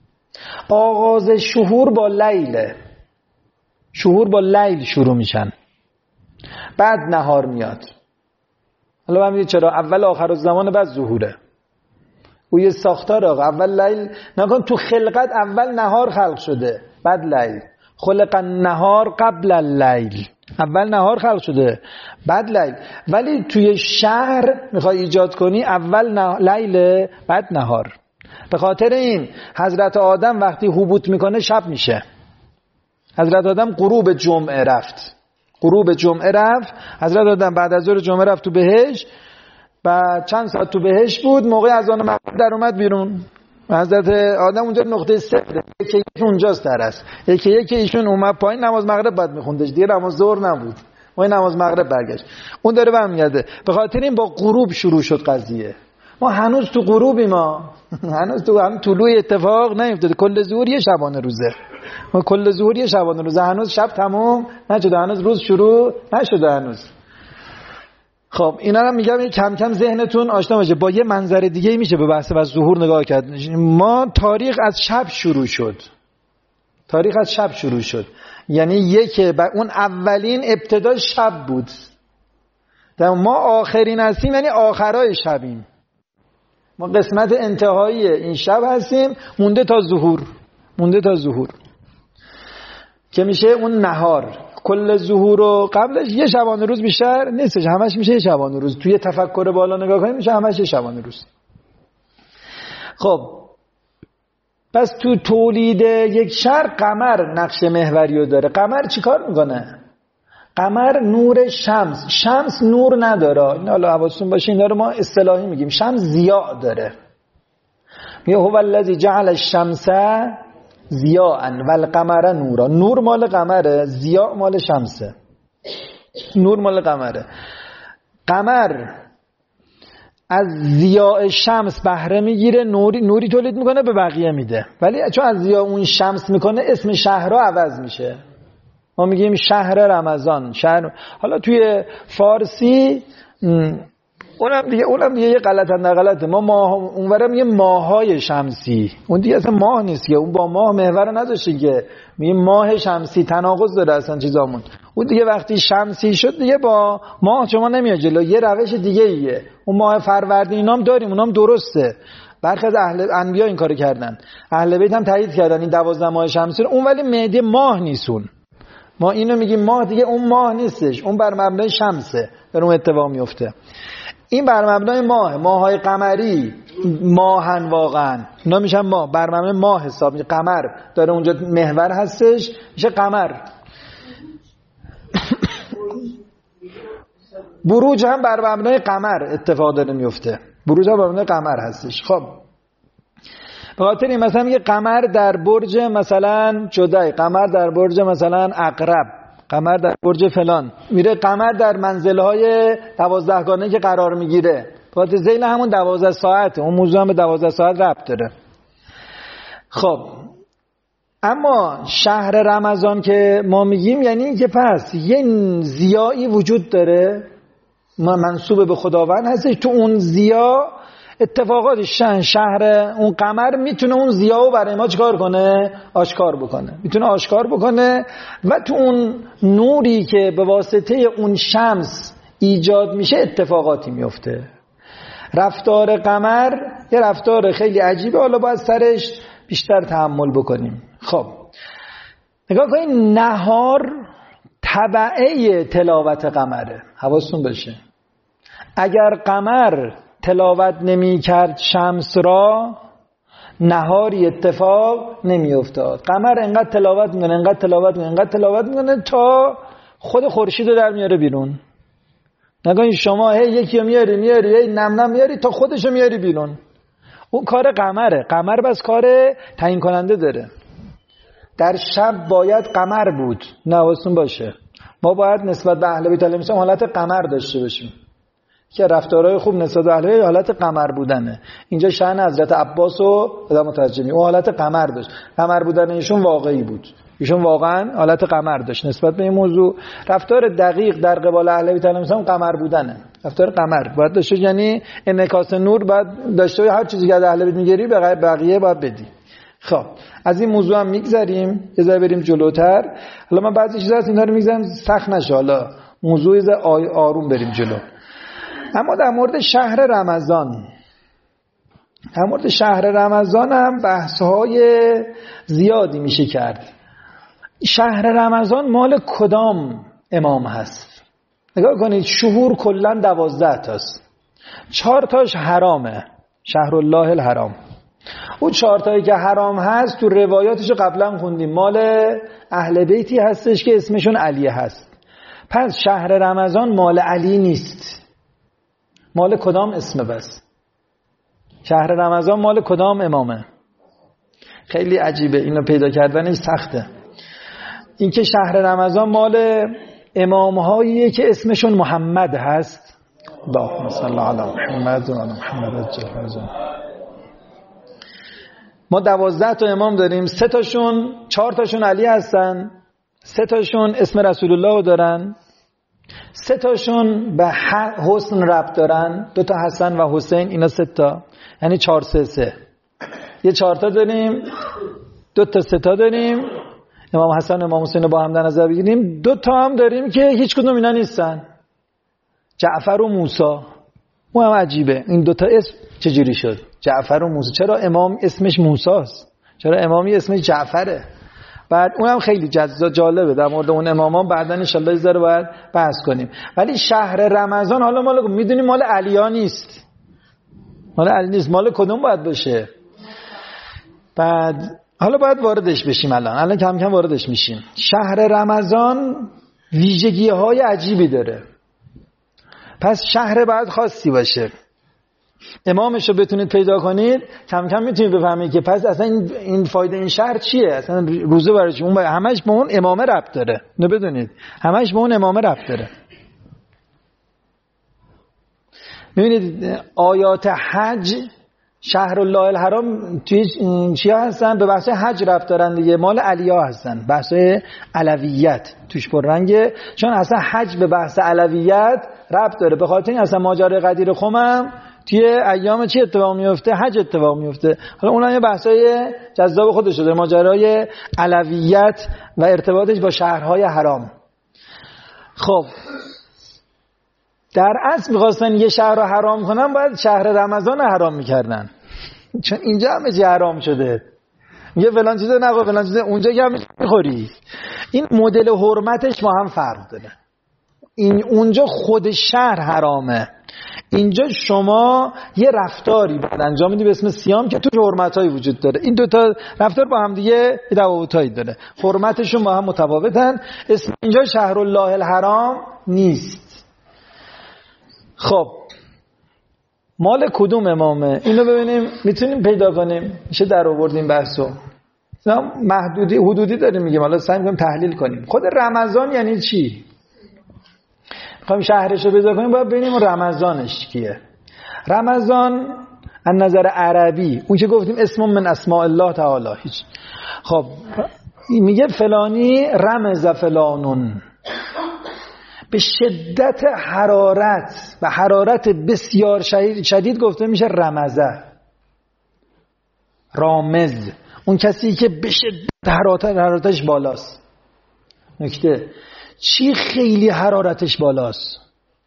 آغاز شهور با لیله، شهور با لیل شروع میشن، بعد نهار میاد. حالا من میگم چرا اول آخر الزمان بعد ظهوره. او یه ساختار آقا اول لیل نکن، تو خلقت اول نهار خلق شده بعد لیل. خلق النهار قبل اللیل، اول نهار خلق شده بعد لیل. ولی توی شهر میخوای ایجاد کنی اول نه... لیل بعد نهار. به خاطر این حضرت آدم وقتی هبوط میکنه شب میشه. حضرت آدم غروب جمعه رفت، غروب جمعه رفت حضرت آدم بعد از ظهر جمعه رفت تو بهشت، بعد چند ساعت تو بهشت بود، موقع اذان مغرب در اومد بیرون. حضرت آدم اونجا نقطه صفر، یکی یکی اونجاست درست، یکی یکی ایشون اومد پایین نماز مغرب بعد میخوندش دیگه، نماز ظهر نبود، ما نماز مغرب برگشت. اون داره برمیگرده. به خاطر این با غروب شروع شد قضیه. ما هنوز تو غروبی، ما هنوز تو هم طلوع اتفاق نیفتاده. کل ظهور یه شبانه روزه، ما کل ظهور یه شبانه روزه، هنوز شب تموم نشده، هنوز روز شروع نشده هنوز. خب اینا رو میگم کم کم ذهنتون آشنا باشه. با یه منظر دیگه میشه به بحث و ظهور نگاه کرد. ما تاریخ از شب شروع شد، تاریخ از شب شروع شد، یعنی یک اون اولین ابتدا شب بود. ما آخرین هستیم یعنی آخرای شبیم، ما قسمت انتهایی این شب هستیم، مونده تا ظهور، مونده تا ظهور که میشه اون نهار. کل ظهور و قبلش یه شبانه روز بیشتر نیستش، همش میشه یه شبانه روز. توی تفکر بالا نگاه کنیم میشه همش یه شبانه روز. خب پس تو تولید یک شهر قمر نقش محوریو داره. قمر چیکار میکنه؟ قمر نور شمس، شمس نور نداره، این حالا حواستون باشه اینا رو ما اصطلاحی میگیم. شمس ضیاء داره. میگه هو الذی جعل الشمس ضیاء والقمر نورا. نور مال قمره، ضیاء مال شمسه. نور مال قمره. قمر از ضیاء شمس بهره میگیره، نوری نوری تولید میکنه به بقیه میده، ولی چون از ضیاء اون شمس میکنه اسم شهرها عوض میشه. ما میگیم شهر رمضان، شهر. حالا توی فارسی اونم دیگه اونم دیگه یه غلط اند غلطه. ما ماه اونورا میگیم ماهای شمسی، اون دیگه اصلا ماه نیست که، اون با ماه محور نداشتیم که میگیم ماه شمسی، تناقض داره اصلا چیزامون. اون دیگه وقتی شمسی شد دیگه با ماه شما نمیاد جلو، یه روش دیگه ایه. اون ماه فروردین اینام داریم، اونام درسته، برخی از اهل انبیا این کارو کردن، اهل بیت هم تایید کردن این دوازده ماه شمسی. اون ولی معده ماه نیستون، ما اینو میگیم ماه دیگه، اون ماه نیستش، اون بر مبنای شمسه در اون اتفاق میفته. این بر مبنای ماه، ماهای قمری ماهن واقعا، اینا میشن ماه، بر مبنای ماه حساب میشه. قمر داره اونجا محور هستش میشه قمر. بروج هم بر مبنای قمر اتفاق داره میفته، بروج هم بر مبنای قمر هستش. خب به خاطر این مثلا میگه قمر در برج مثلا جدی، قمر در برج مثلا عقرب، قمر در برج فلان، میره قمر در منزلهای دوازدهگانه که قرار میگیره، خاطر ذیل همون دوازده ساعت، اون موضوع هم به دوازده ساعت ربط داره. خب اما شهر رمضان که ما میگیم یعنی که پس یه ضیایی وجود داره منسوب به خداوند هستش، تو اون ضیا اتفاقات شهر, شهر اون قمر میتونه اون ضیا رو برای ما چیکار کنه؟ آشکار بکنه، میتونه آشکار بکنه و تو اون نوری که به واسطه اون شمس ایجاد میشه اتفاقاتی میفته. رفتار قمر یه رفتار خیلی عجیبه، حالا باید سرش بیشتر تأمل بکنیم. خب نگاه کنید، نهار تبعه تلاوت قمره، حواستون باشه. اگر قمر تلاوت نمی کرد شمس را، نهاری اتفاق نمی افتاد. قمر انقدر تلاوت میکنه انقدر تلاوت میکنه انقدر تلاوت میکنه تا خود خورشید رو در میاره بیرون. نگاه شما هی یکی رو میاری میاری هی نم نم میاری تا خودشو میاری بیرون. اون کار قمره. قمر بس کار تعیین کننده داره. در شب باید قمر بود، نه حواستون باشه. ما باید نسبت به اهل بیت علیهم السلام حالت قمر داشته باشیم که رفتارهای خوب نسبت به اهل بیت حالت قمر بودنه. اینجا شأن حضرت عباس رو آدم متوجه می، اون حالت قمر داشت. قمر بودن ایشون واقعی بود، ایشون واقعا حالت قمر داشت نسبت به این موضوع. رفتار دقیق در قبال اهل بیت علیهم السلام قمر بودنه، رفتار قمر باید داشته، یعنی انعکاس نور باید داشته، هر چیزی که از اهل بیت میگیری به بقیه باید بدی. خب از این موضوع هم میگذریم، یه ذره بریم جلوتر. حالا من بعضی چیزا هست اینا رو میگذارم سخت نشه، حالا موضوع ز آروم بریم جلو. اما در مورد شهر رمضان، در مورد شهر رمضان هم بحث‌های زیادی میشه کرد. شهر رمضان مال کدام امام هست؟ نگاه کنید، شهور کلا دوازده تاست، چهار تاش حرامه، شهر الله الحرام. اون چهار تایی که حرام هست تو روایاتش قبلا خوندیم، مال اهل بیتی هستش که اسمشون علی هست. پس شهر رمضان مال علی نیست، مال کدام اسمه؟ بس شهر رمضان مال کدام امامه؟ خیلی عجیبه، اینو پیدا کردنش سخته. این که شهر رمضان مال امامهاییه که اسمشون محمد هست. اللهم صل علی محمد و علی محمد. ما دوازده تا امام داریم، سه تاشون چهار تاشون علی هستن، سه تاشون اسم رسول الله رو دارن، سه تاشون به حسن ربط دارن، دو تا حسن و حسین، اینا سه تا، یعنی چهار سه سه. یه چهار تا داریم، دو تا سه تا داریم، امام حسن و امام حسین رو با هم در نظر بگیریم. دو تا هم داریم که هیچ کدوم اینا نیستن، جعفر و موسی. اون هم عجیبه، این دو تا اسم چجوری شد؟ جعفر و موسی. چرا امام اسمش موسی است؟ چرا امامی اسمش جعفره؟ بعد اونم خیلی جذاب جالبه، در مورد اون امامان بعدن ان شاء الله ذره باید بحث کنیم. ولی شهر رمضان حالا مال میدونیم مال علیا نیست، مال علی نیست، مال کدوم باید باشه؟ بعد حالا باید واردش بشیم، الان الان کم کم واردش میشیم. شهر رمضان ویژگی‌های عجیبی داره، پس شهر باید خاصی باشه. امامش رو بتونید پیدا کنید، کم کم میتونید بفهمید که پس اصلا این, این فایده این شهر چیه، اصلا روزه برای چی؟ اون همش به اون امامه ربط داره، نه بدونید همش به اون امامه ربط داره. میبینید آیات حج، شهر الله الحرام توی چیا هستن؟ به بحث حج ربط دارن دیگه، مال علیا هستن، بحث علویت توش پررنگه، چون اصلا حج به بحث علویت ربط داره. به خاطر این اصلا ماجرای غدیر خم هم توی ایام چی اتفاق میفته؟ حج اتفاق میفته. حالا اونها یه بحثای جذاب خودش داره، ماجرای علویت و ارتباطش با شهرهای حرام. خب در اصل می‌خواستن یه شهر رو حرام کنن، باید شهر رمضان رو حرام می‌کردن، چون اینجا همه چی حرام شده. میگه فلان چیزا نخور، فلان چیزا اونجا که هم می‌خوری. این مدل حرمتش با هم فرق داره. این اونجا خود شهر حرامه، اینجا شما یه رفتاری باید انجام میدی به اسم صیام که توش حرمتایی وجود داره. این دوتا رفتار با هم دیگه تفاوتایی داره، حرمتشون با هم متفاوتن. اسم اینجا شهر الله الحرام نیست. خب مال کدوم امامه؟ اینو ببینیم میتونیم پیدا کنیم، میشه در آوردیم بحثو. محدودی حدودی داریم میگیم، حالا سعی می‌کنیم تحلیل کنیم. خود رمضان یعنی چی؟ میخوایم شهرش رو پیدا کنیم، باید ببینیم رمضانش کیه. رمضان از نظر عربی اون که گفتیم اسم من اسماء الله تعالی، هیچ. خب میگه فلانی رمز فلانون، به شدت حرارت و حرارت بسیار شدید گفته میشه رمزه، رامز، اون کسی که به شدت حرارت حرارتش بالاست. نکته چی خیلی حرارتش بالاست؟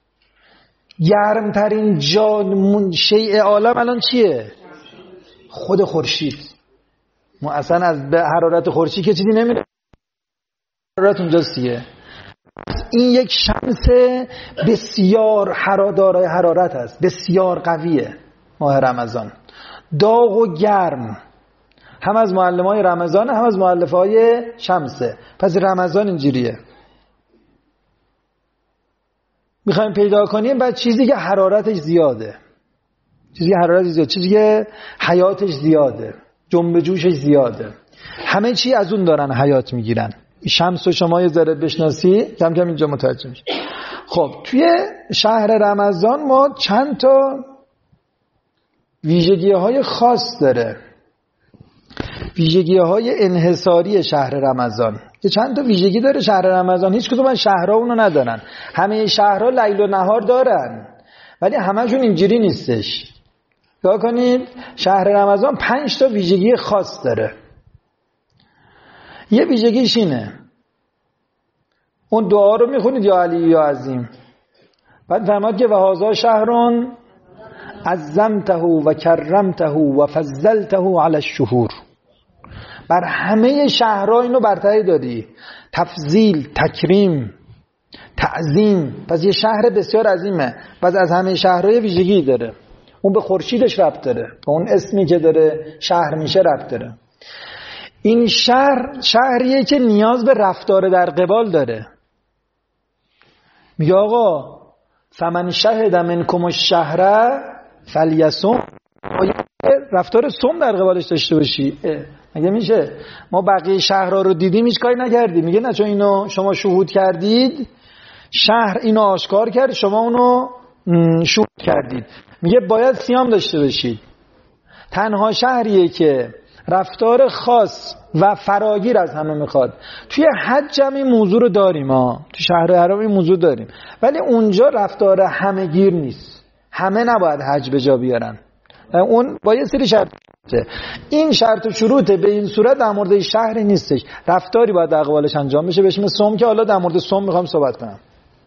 گرمترین جان شیء عالم الان چیه؟ خود خورشید. ما اصلا از به حرارت خورشید که چیزی نمیره، حرارت اونجاست دیگه. این یک شمس بسیار دارای حرارت است، بسیار قویه. ماه رمضان داغ و گرم، هم از معلمای رمضان هم از مؤلفه‌های شمسه. پس رمضان اینجوریه، میخوایم پیدا کنیم بعد چیزی که حرارتش زیاده، چیزی که حرارتش زیاده، چیزی که حیاتش زیاده، جنب جوشش زیاده، همه چی از اون دارن حیات میگیرن. شمس و شما یه ذره بشناسی کم کم اینجا متوجه میشه. خب توی شهر رمضان ما چند تا ویژگی‌های خاص داره، ویژگی‌های انحصاری شهر رمضان. که چند تا ویژگی داره شهر رمضان، هیچ کدوم از شهرها اونو ندارن. همه شهرها لیل و نهار دارن ولی همشون اینجوری نیستش. نگاه کنید شهر رمضان پنج تا ویژگی خاص داره. یه ویژگیش اینه، اون دعا رو میخونید یا علی یا عظیم، بعد فرماد که و هذا شهرون عظمته و کرمته و فضلته علی الشهور. بر همه شهرها اینو برتری داری، تفضیل، تکریم، تعظیم. پس یه شهر بسیار عظیمه، پس از همه شهرهای ویژگی داره. اون به خورشیدش ربط داره، به اون اسمی که داره شهر میشه ربط داره. این شهر شهریه که نیاز به رفتار در قبال داره. میگه آقا فمن شهد منکم الشهر فلیصم، رفتار صوم در قبالش داشته باشی. مگه میشه ما بقیه شهرها رو دیدیم هیچ کاری نکردیم؟ میگه نه، چون اینو شما شهود کردید، شهر اینو آشکار کرد، شما اونو شهود کردید. میگه باید صیام داشته باشید. تنها شهریه که رفتار خاص و فراگیر از همه میخواد. توی حج هم این موضوع رو داریم ها، تو شهر حرام این موضوع داریم، ولی اونجا رفتار همه گیر نیست. همه نباید حج به جا بیارن، اون با یه سری شرط. این شرط و شروط به این صورت در مورد شهری نیستش، رفتاری باید در قبالش انجام بشه، بهش مثل صوم که حالا در مورد صوم میخوام صحبت کنم.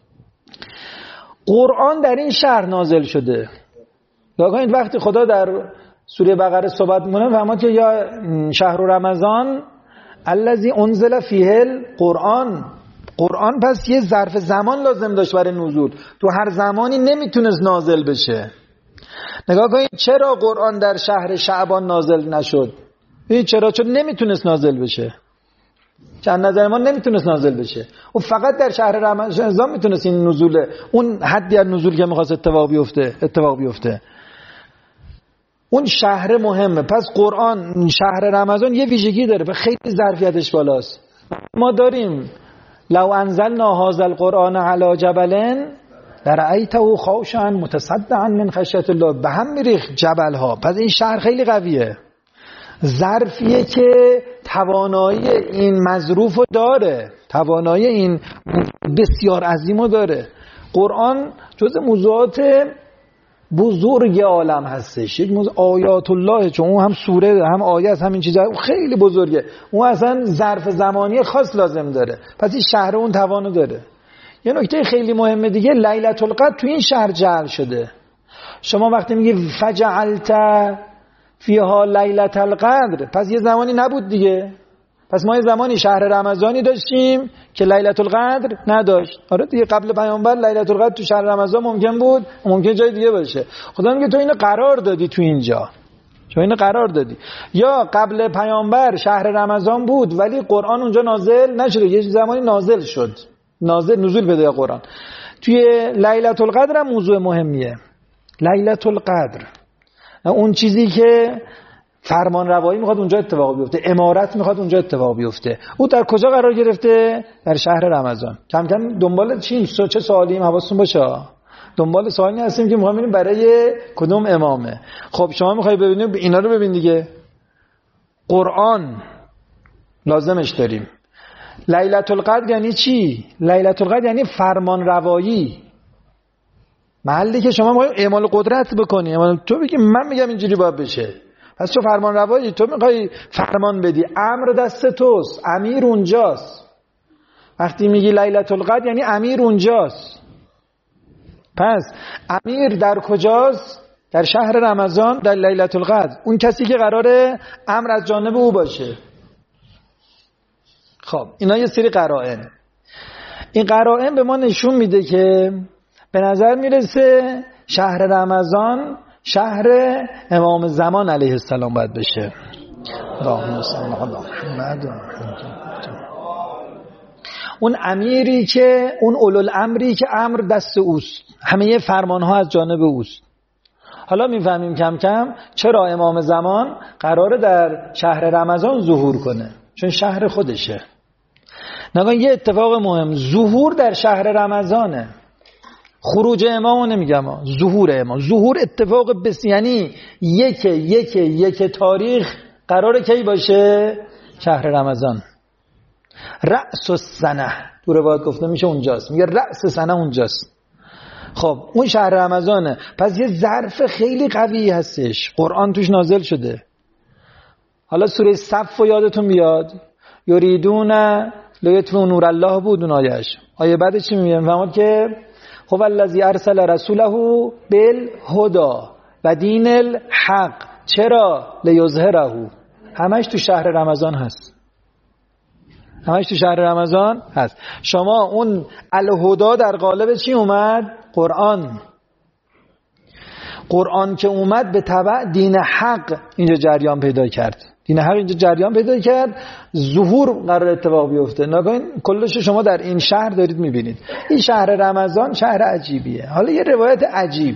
قرآن در این شهر نازل شده. ببینید وقتی خدا در سوره بقره صحبت می‌کنه فرمود که یا شهر رمضان الذی انزل فیه القرآن. قرآن پس یه ظرف زمان لازم داشت برای نزول، تو هر زمانی نمیتونست نازل بشه. نگاه کنید چرا قرآن در شهر شعبان نازل نشد؟ این چرا؟ چون نمیتونست نازل بشه. چند نظر ما نمیتونست نازل بشه. اون فقط در شهر رمضان میتونست این نزوله، اون حدی از نزول که میخواست اتفاق بیفته اتفاق بیفته. اون شهر مهمه. پس قرآن شهر رمضان یه ویژگی داره و خیلی ظرفیتش بالاست. ما داریم لو انزلنا هذا القرآن علی جبل لرأیته خاشعا متصدعا من خشیت الله. به هم میریخت جبل ها. پس این شهر خیلی قویه، ظرفیه که توانایی این مظروف رو داره، توانایی این بسیار عظیم رو داره. قرآن جز موضوعات بزرگ عالم هستش، یک موضوع آیات الله، چون اون هم سوره هم آیه است، همین چیزا خیلی بزرگه. اون اصلا ظرف زمانی خاص لازم داره، پس این شهر اون توانو داره. یه نکته خیلی مهمه دیگه، لیلة القدر تو این شهر جعل شده. شما وقتی میگی فجعلت فیها لیلة القدر، پس یه زمانی نبود دیگه. پس ما یه زمانی شهر رمضانی داشتیم که لیلة القدر نداشت. آره دیگه، قبل پیامبر لیلة القدر تو شهر رمضان ممکن بود، ممکن جای دیگه باشه. خدا میگه تو اینو قرار دادی تو اینجا، تو اینو قرار دادی. یا قبل پیامبر شهر رمضان بود ولی قرآن اونجا نازل نشده، یه زمانی نازل شد، نازل نزول بده قرآن. توی لیلة القدر هم موضوع مهمیه. لیلة القدر اون چیزی که فرمان روایی میخواد اونجا اتفاق بیفته، امارت میخواد اونجا اتفاق بیفته. او در کجا قرار گرفته؟ در شهر رمضان. کم کم دنبال چیم چه سوالیم حواستون باشه، دنبال سوالی هستیم که میخوام ببینیم برای کدوم امامه. خب شما میخوای ببینید اینا رو ببین دیگه. قرآن لازمش داریم، لیلة القدر یعنی چی؟ لیلة القدر یعنی فرمان روایی، محلی که شما میخوای اعمال قدرت بکنی. اعمال تو بگی من میگم اینجوری باید بشه، پس تو فرمان روایی، تو میخوای فرمان بدی، امر دست توست، امیر اونجاست. وقتی میگی لیلة القدر یعنی امیر اونجاست. پس امیر در کجاست؟ در شهر رمضان، در لیلة القدر، اون کسی که قراره امر از جانب او باشه. خب اینا یه سری قرائن. این قرائن به ما نشون میده که به نظر میرسه شهر رمضان شهر امام زمان علیه السلام باید بشه. اللهم صل علی محمد. اون امیری که اون اولوالامری که امر دست اوست، همه فرمانها از جانب اوست. حالا میفهمیم کم کم چرا امام زمان قراره در شهر رمضان ظهور کنه، چون شهر خودشه. نگاه یه اتفاق مهم، ظهور در شهر رمضانه، خروج امام نمیگم، ظهور امام. ظهور اتفاق بس، یعنی یک یک یک تاریخ قراره کی باشه؟ شهر رمضان. رأس السنه تو روایت گفته میشه اونجاست، میگه رأس سنه اونجاست. خب اون شهر رمضانه، پس یه ظرف خیلی قوی هستش، قرآن توش نازل شده. حالا سوره صف یادتون بیاد، یریدون لیطفئوا نور الله بود اون آیهش. آیه بعد چی میگه؟ فهمید که هو الذی ارسل رسوله بالهدی و دین الحق، چرا؟ لیظهره. همش تو شهر رمضان هست، همش تو شهر رمضان هست. شما اون الهدی در قالب چی اومد؟ قرآن. قرآن که اومد به تبع دین حق اینجا جریان پیدا کرد. دین حق اینجا جریان پیدا کرد، ظهور قرار اتفاق بیفته. نگاهین کلش شما در این شهر دارید میبینید. این شهر رمضان شهر عجیبیه. حالا یه روایت عجیب،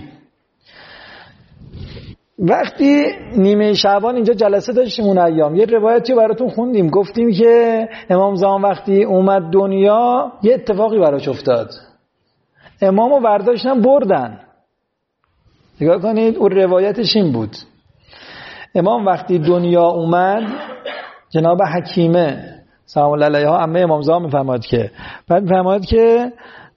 وقتی نیمه شعبان اینجا جلسه داشتیم اون ایام، یه روایتی براتون خوندیم، گفتیم که امام زمان وقتی اومد دنیا یه اتفاقی براش افتاد، امامو برداشتن بردن. نگاه کنید اون روایتش این بود، امام وقتی دنیا اومد، جناب حکیمه سلام الله علیها عمه امام زمان میفرماد که بعد میفرماد که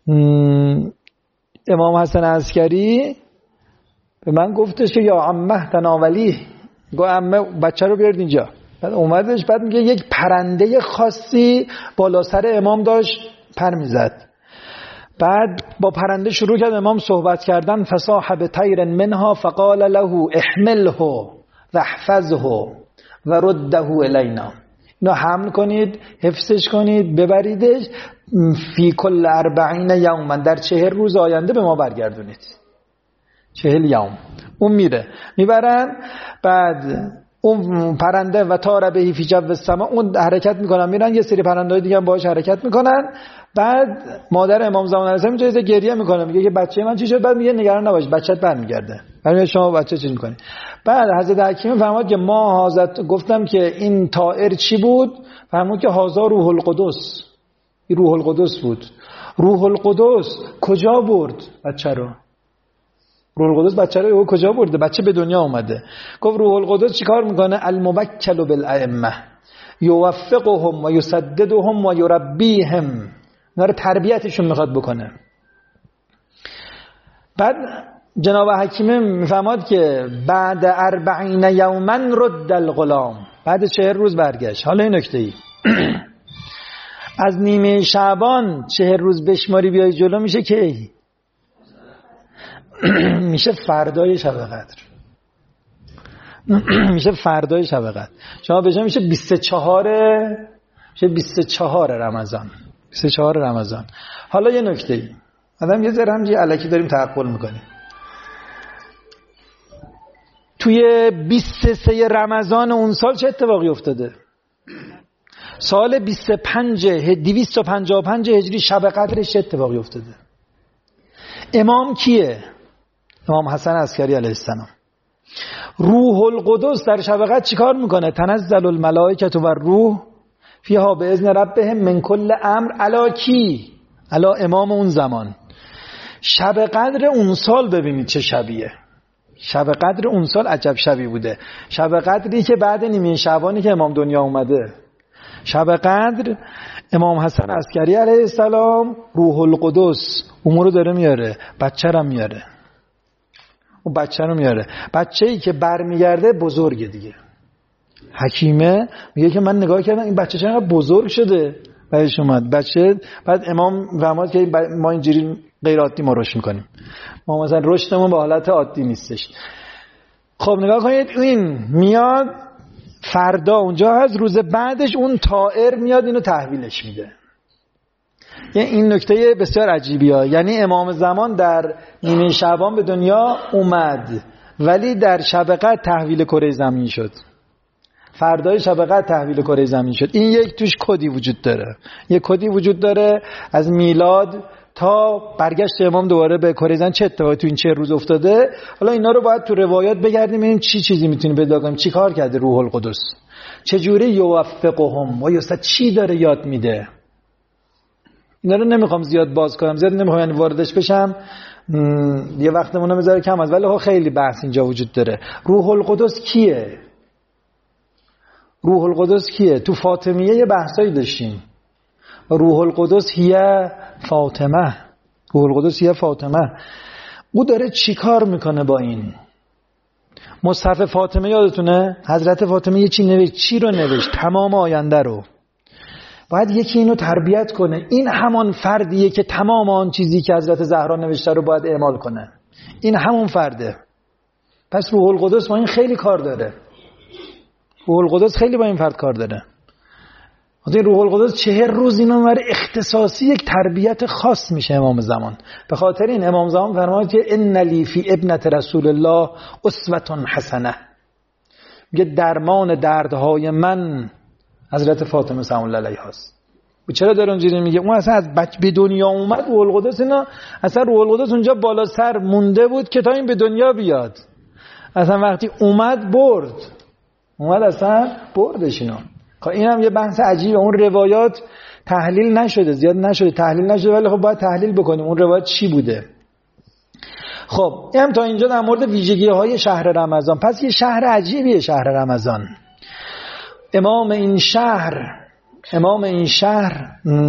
امام حسن عسکری به من گفتش که یا عمه تناولی، گو عمه بچه رو بیارد اینجا. بعد اومدش، بعد میگه یک پرنده خاصی بالا سر امام داشت پر میزد. بعد با پرنده شروع کرد امام صحبت کردن، فصاحب طیر منها فقال له احمله و احفظه و رده الینا، اینو حمل کنید، حفظش کنید، ببریدش، فی کل اربعین یوما، در چهل روز آینده به ما برگردونید. چهل یوم اون میره میبرن. بعد اون پرنده و تار بهی فی جو السما، اون حرکت میکنن میرن، یه سری پرنده‌های دیگه هم باهاش حرکت میکنن. بعد مادر امام زمان علیه السلام اینجا گریه میکنه، میگه که بچه من چی شد؟ بعد میگه نگران نباش بچت برمیگرده. بعد شما بچه چی میکنی؟ بعد حضرت حکیم فرمود که ما حضرت گفتم که این طائر چی بود؟ فرمود که هذا روح القدس، این روح القدس بود. روح القدس کجا برد بچه رو؟ روح القدس بچه رو کجا برده؟ بچه به دنیا اومده. گفت روح القدس چیکار میکنه؟ الموکل بالائمه یوفقهم و یسددهم و یربیهم، اینا رو تربیتشون میخواد بکنه. بعد جناب حکیمه میفهماد که بعد اربعین یوما رد الغلام، بعد چهر روز برگشت. حالا این نکته ای از نیمه شعبان چهر روز بشماری بیای جلو میشه که میشه فردای شب قدر. میشه فردای شب قدر. شما بجا میشه بیست و چهار، میشه بیست و چهار رمضان، بیست و چهار رمضان. حالا یه نکته ای، آدم یه ذره همجوری الکی داریم تعقل میکنیم. توی بیست و سه رمضان اون سال چه اتفاقی افتاده؟ سال بیست و پنج دویست و پنجاه و پنج هجری شب قدرش چه اتفاقی افتاده؟ امام کیه؟ امام حسن عسکری علیه السلام. روح القدس در شب قدر چیکار میکنه؟ تنزل الملائکه و الروح فیها باذن ربهم من کل امر. علی کی؟ علی امام اون زمان. شب قدر اون سال ببینید چه شبیه. شب قدر اون سال عجب شبی بوده. شب قدری که بعد نیمه شعبانی که امام دنیا اومده. شب قدر امام حسن عسکری علیه السلام روح القدس امور داره میاره، بچه رو میاره، اون بچه رو میاره، بچه‌ای که برمیگرده بزرگه دیگه. حکیمه میگه که من نگاه کردم این بچه چقدر بزرگ شده، بعدش اومد بچه، بعد امام فرمود که ما اینجوری غیر عادی ما رشد میکنیم، ما مثلا رشدمون به حالت عادی نیستش. خب نگاه کنید این میاد فردا اونجا هست، روز بعدش اون طائر میاد اینو تحویلش میده. یعنی این نکته بسیار عجیبی ها، یعنی امام زمان در نیمه شعبان به دنیا اومد ولی در شب قدر تحویل کره زمین شد، فردای شب قدر تحویل کره زمین شد. این یک توش کدی وجود داره، یک کدی وجود داره از میلاد تا برگشت امام دوباره به کره زمین چه اتفاقی تو این چه روز افتاده. حالا اینا رو باید تو روایات بگردیم ببینیم چی چیزی میتونیم پیدا کنیم، چی کار کرده روح القدس، چجوری یوفقهم و یوسف چی داره یاد میده. اینا رو نمیخوام زیاد باز کنم، زیاد نمیخوام یعنی واردش بشم، یه وقتمون رو میذاره کم از، ولی خیلی بحث اینجا وجود داره. روح القدس کیه؟ روح القدس کیه؟ تو فاطمیه یه بحثایی داشتیم. روح القدس هیه فاطمه، روح القدس هیه فاطمه. او داره چی کار میکنه با این مصحف فاطمه؟ یادتونه حضرت فاطمه یه چی نوشت، چی رو نوشت؟ تمام آینده رو. باید یکی اینو تربیت کنه. این همان فردیه که تمام آن چیزی که حضرت زهرا نوشته رو باید اعمال کنه. این همون فرده. پس روح القدس با این خیلی کار داره. روح القدس خیلی با این فرد کار داره. این روح القدس چهر روز اینا مره اختصاصی یک تربیت خاص میشه امام زمان. به خاطر این امام زمان فرمود که ان لی فی ابنه رسول الله اسوه حسنه، میگه درمان دردهای من حضرت فاطمه سلام الله علیها است. چرا داره اونجوری میگه؟ اون اصلا از بچه به دنیا اومد روح القدس، اینا اصلا روح القدس اونجا بالا سر مونده بود که تا این به دنیا بیاد. اصلا وقتی اومد برد، اومد اصلا بردش اینا. این هم یه بحث عجیبه، اون روایات تحلیل نشده، زیاد نشده تحلیل نشده، ولی خب باید تحلیل بکنیم اون روایات چی بوده. خب این هم تا اینجا در مورد ویژگی های شهر رمضان. پس یه شهر عجیبیه شهر رمضان. امام این شهر امام این شهر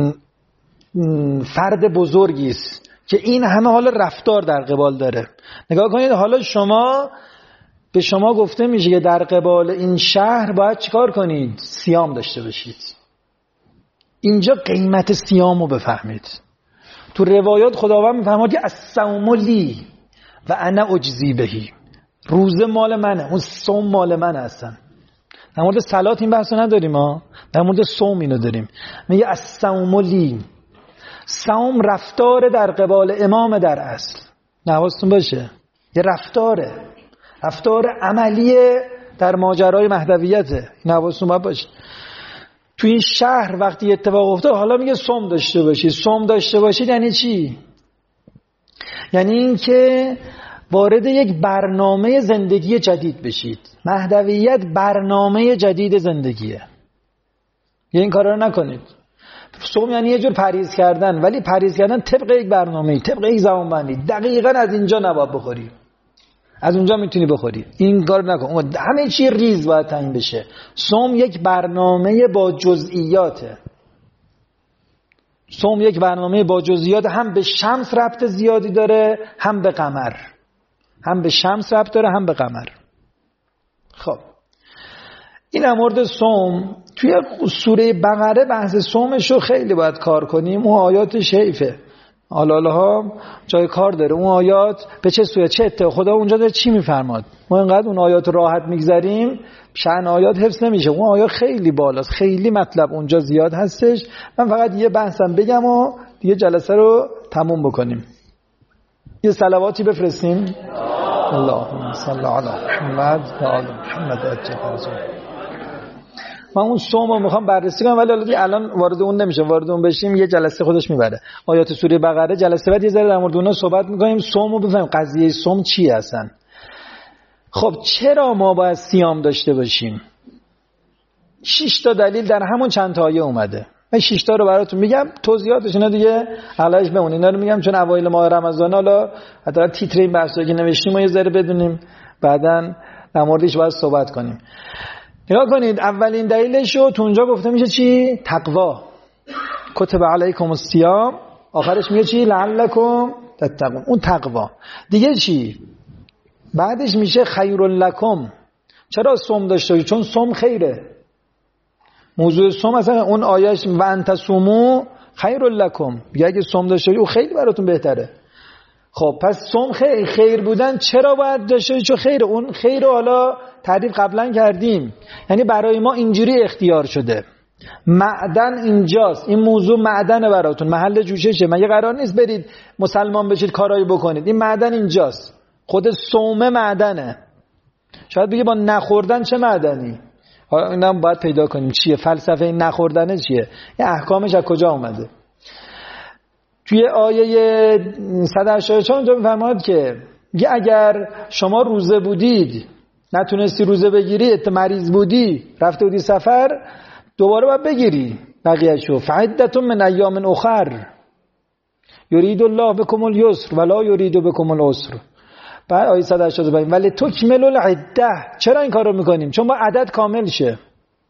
فرد بزرگی است که این همه حال رفتار در قبال داره. نگاه کنید حالا شما به شما گفته میشه که در قبال این شهر باید چیکار کنید؟ صیام داشته باشید. اینجا قیمت صیام رو بفهمید. تو روایات خداوند میفرماد که الصوم لی و انا اجزی بهی، روزه مال منه، اون صوم مال منه. هستن در مورد صلات این بحثو نداریم ها، در مورد صوم اینو داریم. میگه الصوم لی، صوم رفتار در قبال امام در اصل، حواستون باشه یه رفتاره، رفتار عملیه در ماجرای مهدویته، این حواستون باشه. تو این شهر وقتی اتفاق افتاد حالا میگه صوم داشته باشید. صوم داشته باشید یعنی چی؟ یعنی این که وارد یک برنامه زندگی جدید بشید. مهدویت برنامه جدید زندگیه. یه این کارا رو نکنید. صوم یعنی یه جور پرهیز کردن، ولی پرهیز کردن طبق یک برنامه، طبق یک زمانبندی. دقیقاً از اینجا نباید بخوری، از اونجا میتونی بخوری. این کار نکن. همه چی ریز باید تعیین بشه. صوم یک برنامه با جزئیاته. صوم یک برنامه با جزئیات، هم به شمس ربط زیادی داره، هم به قمر. هم به شمس ربط داره، هم به قمر. خب این در مورد صوم. توی سوره بقره بحث صومشو خیلی باید کار کنیم. اون آیات شیفه آلاله ها جای کار داره. اون آیات به چه سوره چه اتفاقی خدا اونجا داره چی میفرماد؟ ما اینقدر اون آیات راحت میگذریم، شأن آیات حفظ نمیشه. اون آیات خیلی بالاست، خیلی مطلب اونجا زیاد هستش. من فقط یه بحثم بگم و دیگه جلسه رو تموم بکنیم. یه صلواتی بفرستیم. اللهم صل علی محمد و آل محمد اجل. من اون صوم رو میخوام بررسی کنم، ولی الان الان وارد اون نمیشه. وارد اون بشیم یه جلسه خودش میبره. آیات سوره بقره جلسه بعد یه ذره در مورد اونها صحبت میکنیم. صوم رو بفهمیم قضیه صوم چیه هستن. خب چرا ما باید صیام داشته باشیم؟ شش تا دلیل در همون چند تا آیه اومده. من شش تا رو براتون میگم، توضیحاتش اینا دیگه علاوه بمون. اینا رو میگم چون اوایل ماه رمضان حالا حتی تیتر این بحثا که نوشتیم ما یه ذره بدونیم، بعدن در موردش باید صحبت کنیم. نگاه کنید اولین دلیلش رو تو اونجا گفته میشه چی؟ تقوا. کتب علیکم الصیام، آخرش میگه چی؟ لعلکم تتقون. اون تقوا. دیگه چی؟ بعدش میشه خیر لکم. چرا صوم داشته باشی؟ چون صوم خیره. موضوع صوم اصلا اون آیهش و انت صوموا خیر لکم، میگه اگه صوم داشته باشی اون خیلی براتون بهتره. خب پس صوم خیر خیر بودن چرا باید داشته باشی؟ چون خیره. اون خیر رو حالا تعریف قبلا کردیم، یعنی برای ما اینجوری اختیار شده. معدن اینجاست، این موضوع معدنه براتون، محل جوششه. مگه قرار نیست برید مسلمان بشید کارایی بکنید؟ این معدن اینجاست. خود صوم معدنه. شاید بگه با نخوردن چه معدنی؟ حالا اینم باید پیدا کنیم چیه فلسفه این نخوردنه، چیه، این احکامش از کجا اومده. توی آیه صد و هشتاد و چهار اونجا میفرماد که میگه اگر شما روزه بودید نتونستی روزه بگیری، ات مریض بودی رفته بودی سفر، دوباره باید بگیری بقیه‌شو. فعدة من ایام اخر یرید الله بكم اليسر ولا یرید بكم العسر. بعد آیه صد و هشتاد و پنج ولی تکملوا العده. چرا این کارو میکنیم؟ چون با عدد کامل شه.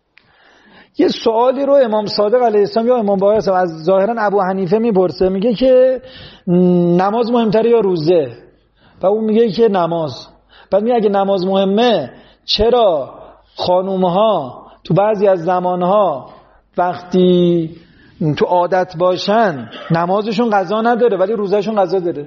یه سوالی رو امام صادق علیه السلام یا امام باقر از ظاهرا ابو حنیفه میپرسه، میگه که نماز مهمتره یا روزه؟ و اون میگه که نماز. بعد میگه اگه نماز مهمه چرا خانومها تو بعضی از زمانها وقتی تو عادت باشن نمازشون قضا نداره ولی روزهشون قضا داره؟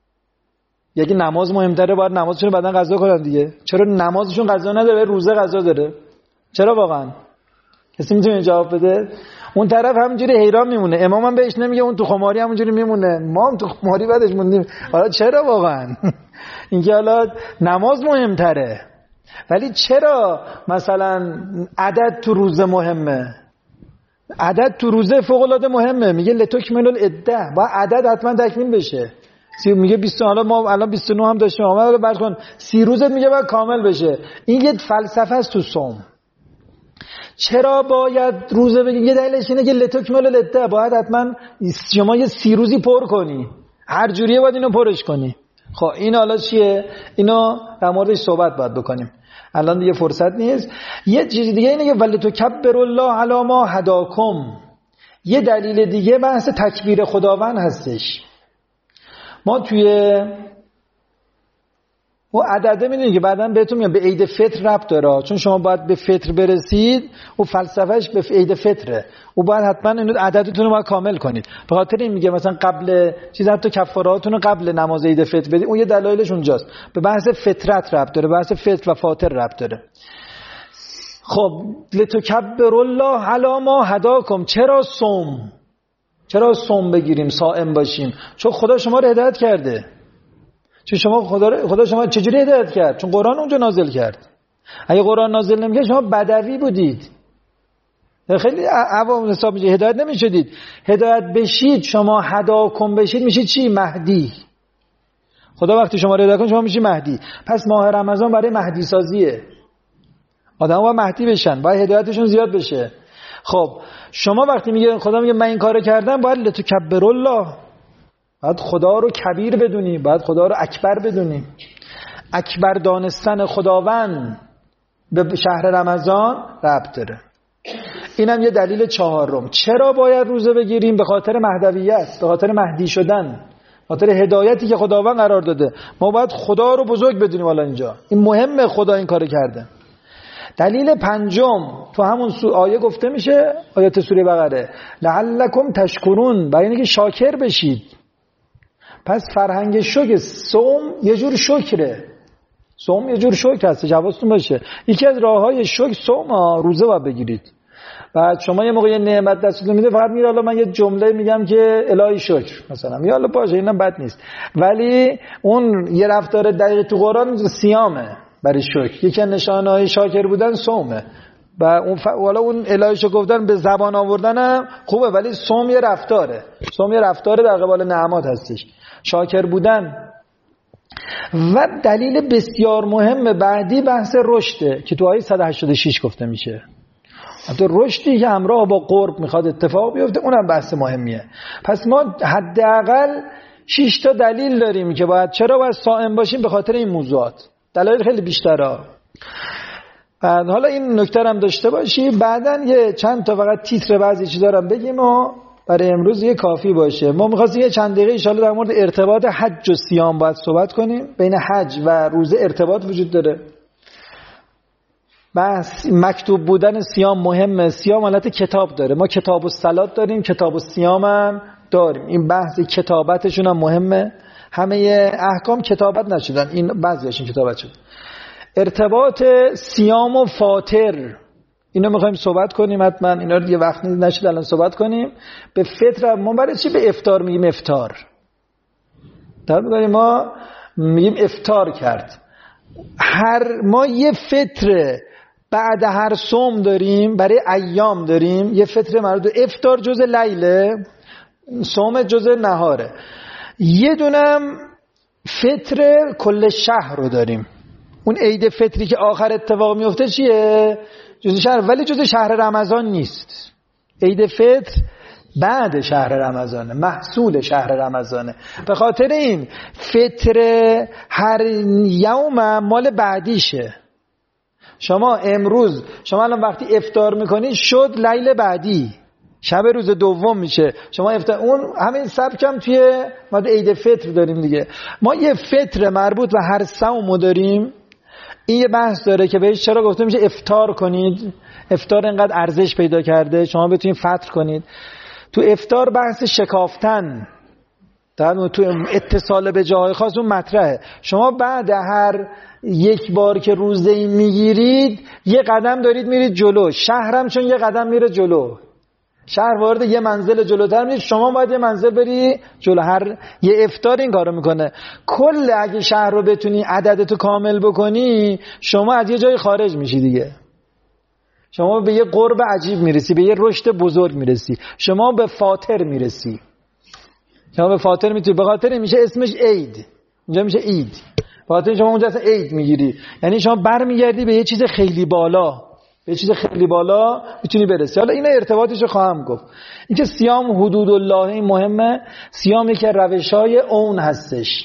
یکی نماز مهمتره باید نمازشون بعدن قضا کنن دیگه. چرا نمازشون قضا نداره ولی روزه قضا داره؟ چرا واقعا؟ کسی میتونه جواب بده؟ اون طرف همونجوری حیران میمونه. امام هم بهش نمیگه اون تو خماری همونجوری میمونه، ما هم تو خماری بعدش موندیم. حالا چرا واقعا؟ اینکه حالا نماز مهمتره ولی چرا مثلا عدد تو روزه مهمه؟ عدد تو روزه فوق العاده مهمه. میگه لتکملوا العده، با عدد حتما تکمیل بشه. سی میگه بیست، حالا ما الان بیست و نه هم داشتیم، حالا بعد کن سی روزه میگه باید کامل بشه. این یه فلسفه است تو صوم. چرا باید روزه بگیم؟ یه دلیلش اینه که لتکملوا العده، باید حتما شما یه سی روزی پر کنی، هر جوریه باید اینو پرش کنی. خب این حالا چیه؟ اینو در موردش صحبت باید بکنیم، الان دیگه فرصت نیست. یه چیز دیگه اینه که ولتکبروا الله علی ما هداکم. یه دلیل دیگه بحث تکبیر خداوند هستش. ما توی و عدده میدونید که بعداً بهتون میگم به عید فطر ربط داره، چون شما باید به فطر برسید و فلسفهش به عید فطره، و باید حتما اینو عددتون رو باید کامل کنید. به خاطر این میگه مثلا قبل چیز حتی کفاراتون رو قبل نماز عید فطر بدید، اون یه دلایلش اونجاست. به بحث فطرت ربط داره، بحث فطر و فاطر ربط داره. خب لتکبروا الله علی ما هداکم. چرا صوم؟ چرا صوم بگیریم، صائم باشیم؟ چون خدا شما رو هدایت کرده. چون شما خدا خدا شما چجوری هدایت کرد؟ چون قرآن اونجا نازل کرد. اگه قرآن نازل نمی‌کرد شما بدوی بودید، خیلی عوام حساب میشه، هدایت نمی‌شدید. هدایت بشید، شما هداکم بشید، میشید چی؟ مهدی. خدا وقتی شما رو هدایت کنه شما میشید مهدی. پس ماه رمضان برای مهدی سازیه. آدم‌ها باید مهدی بشن، باید هدایتشون زیاد بشه. خب شما وقتی میگه خدا میگه من این کارو کردم، باید لتکبروا الله، باید خدا رو کبیر بدونی، باید خدا رو اکبر بدونی. اکبر دانستن خداوند به شهر رمضان ربط داره. اینم یه دلیل چهارم. چرا باید روزه بگیریم؟ به خاطر مهدویت، به خاطر مهدی شدن، به خاطر هدایتی که خداوند قرار داده. ما باید خدا رو بزرگ بدونیم. حالا اینجا این مهمه، خدا این کارو کرده. دلیل پنجم تو همون آیه گفته میشه، آیات سوره بقره، لعلکم تشکرون، برای اینکه شاکر بشید. پس فرهنگ شکر، صوم یه جور شکره. صوم یه جور شکر هست، حواستون باشه. یکی از راههای شکر صوم، روزه باید بگیرید. بعد شما یه موقع یه نعمت دستتون میده، فقط میگه حالا من یه جمله میگم که الهی شکر مثلا، یا حالا باشه اینم بد نیست، ولی اون یه رفتار دقیق تو قرآن صیامه برای شکر. یکی از نشانه‌های شاکر بودن صومه. و اون ف... والا اون الهیشو گفتن به زبان آوردنم خوبه، ولی صوم یه رفتاره. صوم یه رفتار در قبال نعمات هستش، شاکر بودن. و دلیل بسیار مهم بعدی بحث رشده که تو آیه صد و هشتاد و شش گفته میشه. حتی رشدی که همراه با قرب میخواد اتفاق بیفته، اونم بحث مهمیه. پس ما حداقل شش تا دلیل داریم که باید چرا باید صائم باشیم به خاطر این موضوعات. دلایل خیلی بیشتره. بعد حالا این نکته هم داشته باشی، بعدن یه چند تا فقط تیتر بعضی چیزا دارم بگیم و برای امروز یه کافی باشه. ما می‌خواستیم یه چند دقیقه ان شاءالله در مورد ارتباط حج و صیام باید صحبت کنیم. بین حج و روزه ارتباط وجود داره. بس مکتوب بودن صیام مهمه. صیام حالت کتاب داره. ما کتاب الصلات داریم، کتاب الصیام هم داریم. این بحث کتابتشون هم مهمه. همه احکام کتابت نشدن، این بعضیاشون کتابت شد. ارتباط صیام و فاطر اینو میخوایم صحبت کنیم حتما. اینا رو یه وقت نشد الان صحبت کنیم. به فطر ما برای چی به افطار میگیم افطار؟ در واقع ما میگیم افطار کرد. هر ما یه فطر بعد هر صوم داریم، برای ایام داریم. یه فطر مربوط افطار جزء لیله، صوم جزء نهاره. یه دونم فطر کل شهر رو داریم. اون عید فطری که آخر اتفاق میفته چیه؟ جزء شهر، ولی جزء شهر رمضان نیست. عید فطر بعد شهر رمضانه، محصول شهر رمضانه. به خاطر این فطر هر یوم مال بعدیشه. شما امروز شما الان وقتی افطار میکنی شد لیل بعدی، شب روز دوم میشه. شما افطار اون همین سبکم توی ما عید فطر داریم دیگه. ما یه فطر مربوط به هر صوم داریم. این یه بحث داره که بهش چرا گفته میشه افطار کنید. افطار اینقدر ارزش پیدا کرده شما بتونید فطر کنید. تو افطار بحث شکافتن، در تو اتصال به جاهای خاص اون مطرحه. شما بعد هر یک بار که روزه میگیرید یه قدم دارید میرید جلو. شهرم چون یه قدم میره جلو، شهر وارد یه منزل جلوتر میشه، شما باید یه منزل بری جلو. هر یه افطار این کارو میکنه. کل اگه شهر رو بتونی عددتو کامل بکنی شما از یه جای خارج میشی دیگه. شما به یه قرب عجیب میرسی، به یه رشد بزرگ میرسی. شما به فاطر میرسی. شما به فاطر میتونی، به خاطر میشه اسمش عید. اونجا میشه عید. فاطر شما اونجا اصلا عید میگیری. یعنی شما برمیگردی به یه چیز خیلی بالا. به چیز خیلی بالا میتونی برسی. حالا اینا ارتباطش رو خواهم گفت. اینکه صیام حدود الله این مهمه. صیام که روشای اون هستش.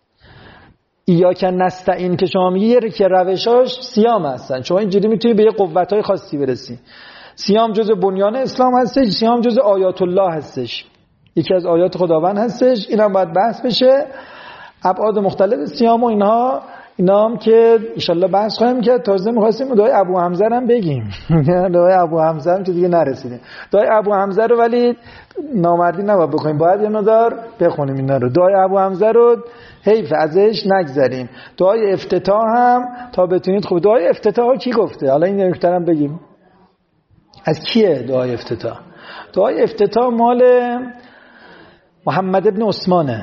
ایاک نستعین که شما میگی یه که روشاش صیام هستن. شما اینجوری میتونی به یه قوت‌های خاصی برسی. صیام جزء بنیان اسلام هستش. صیام جزء آیات الله هستش. یکی از آیات خداوند هستش. اینم باید بحث بشه. ابعاد مختلف صیام و اینها اینا هم که انشالله بحث خواهیم کرد. تازه می‌خواستیم دعای ابو حمزه هم بگیم. دعای ابو حمزه هم که دیگه نرسیدیم. دعای ابو حمزه رو ولی نامردی نباید بکنیم. باید یه مقدار بخونیم اینا رو. دعای ابو حمزه رو حیف ازش نگذریم. دعای افتتاح هم تا بتونید خوب. دعای افتتاح کی گفته؟ حالا این نکته‌ام بگیم. از کیه دعای افتتاح؟ دعای افتتاح مال محمد ابن عثمانه،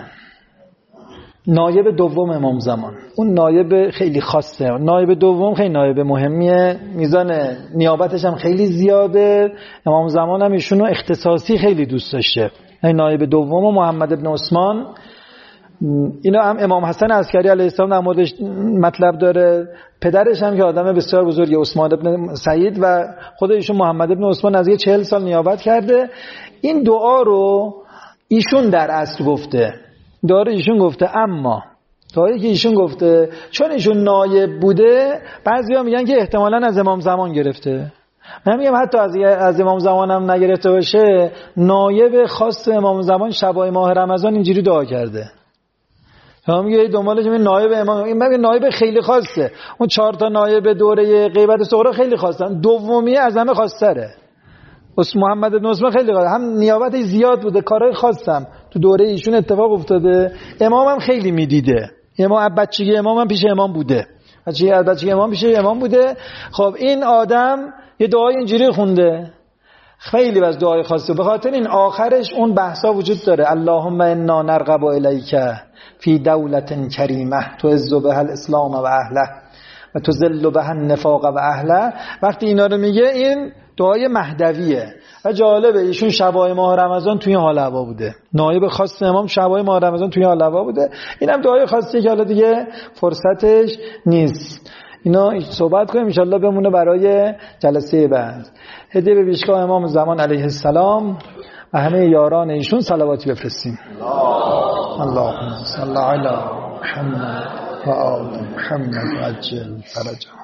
نایب دوم امام زمان. اون نایب خیلی خاصه. نایب دوم خیلی نایب مهمیه. میزان نیابتش هم خیلی زیاده. امام زمان هم ایشونو اختصاصی خیلی دوست داشته. این نایب دوم و محمد ابن عثمان. اینا هم امام حسن عسکری علیه السلام در موردش مطلب داره. پدرش هم که آدم بسیار بزرگه، عثمان ابن سعید، و خود ایشون محمد ابن عثمان از یه چهل سال نیابت کرده. این دعا رو ایشون در اصل گفته. داره ایشون گفته، اما داره که ایشون گفته چون ایشون نایب بوده بعضیا میگن که احتمالاً از امام زمان گرفته. من میگم حتی از از امام زمان هم نگرفته باشه، نایب خاص امام زمان شبای ماه رمضان اینجوری دعا کرده. شما میگه دنبالش این نایب امام، این میگه نایب خیلی خاصه. اون چهار تا نایب دوره غیبت صغرا خیلی خاصن، دومی از همه خاص‌تره. اس محمد بن عثمان خیلی خاصه، هم نیابتش زیاد بوده، کارهای خاصم تو دوره ایشون اتفاق افتاده. امام هم خیلی میدیده. امام بچگی امام هم پیش امام بوده. بچگی بچگی امام پیش امام بوده. خب این آدم یه دعای اینجوری خونده. خیلی از دعای خاصه. به خاطر این آخرش اون بحثا وجود داره. اللهم انا نرغب الیک فی دولت کریمه تعز بها الاسلام و اهله و تذل بها النفاق و اهله. وقتی اینا رو میگه این دعای مهدویه. و جالبه ایشون شبای ماه رمضان توی حال هوا بوده. نایب خاص امام شبای ماه رمضان توی حال هوا بوده. اینم دعای خاصیه که حالا دیگه فرصتش نیست. اینا صحبت کنیم ان شاء الله بمونه برای جلسه بعد. هدیه به پیشگاه امام زمان علیه السلام و همه یاران ایشون صلواتی بفرستیم. اللهم صل علی محمد و آل محمد عجل فرجهم.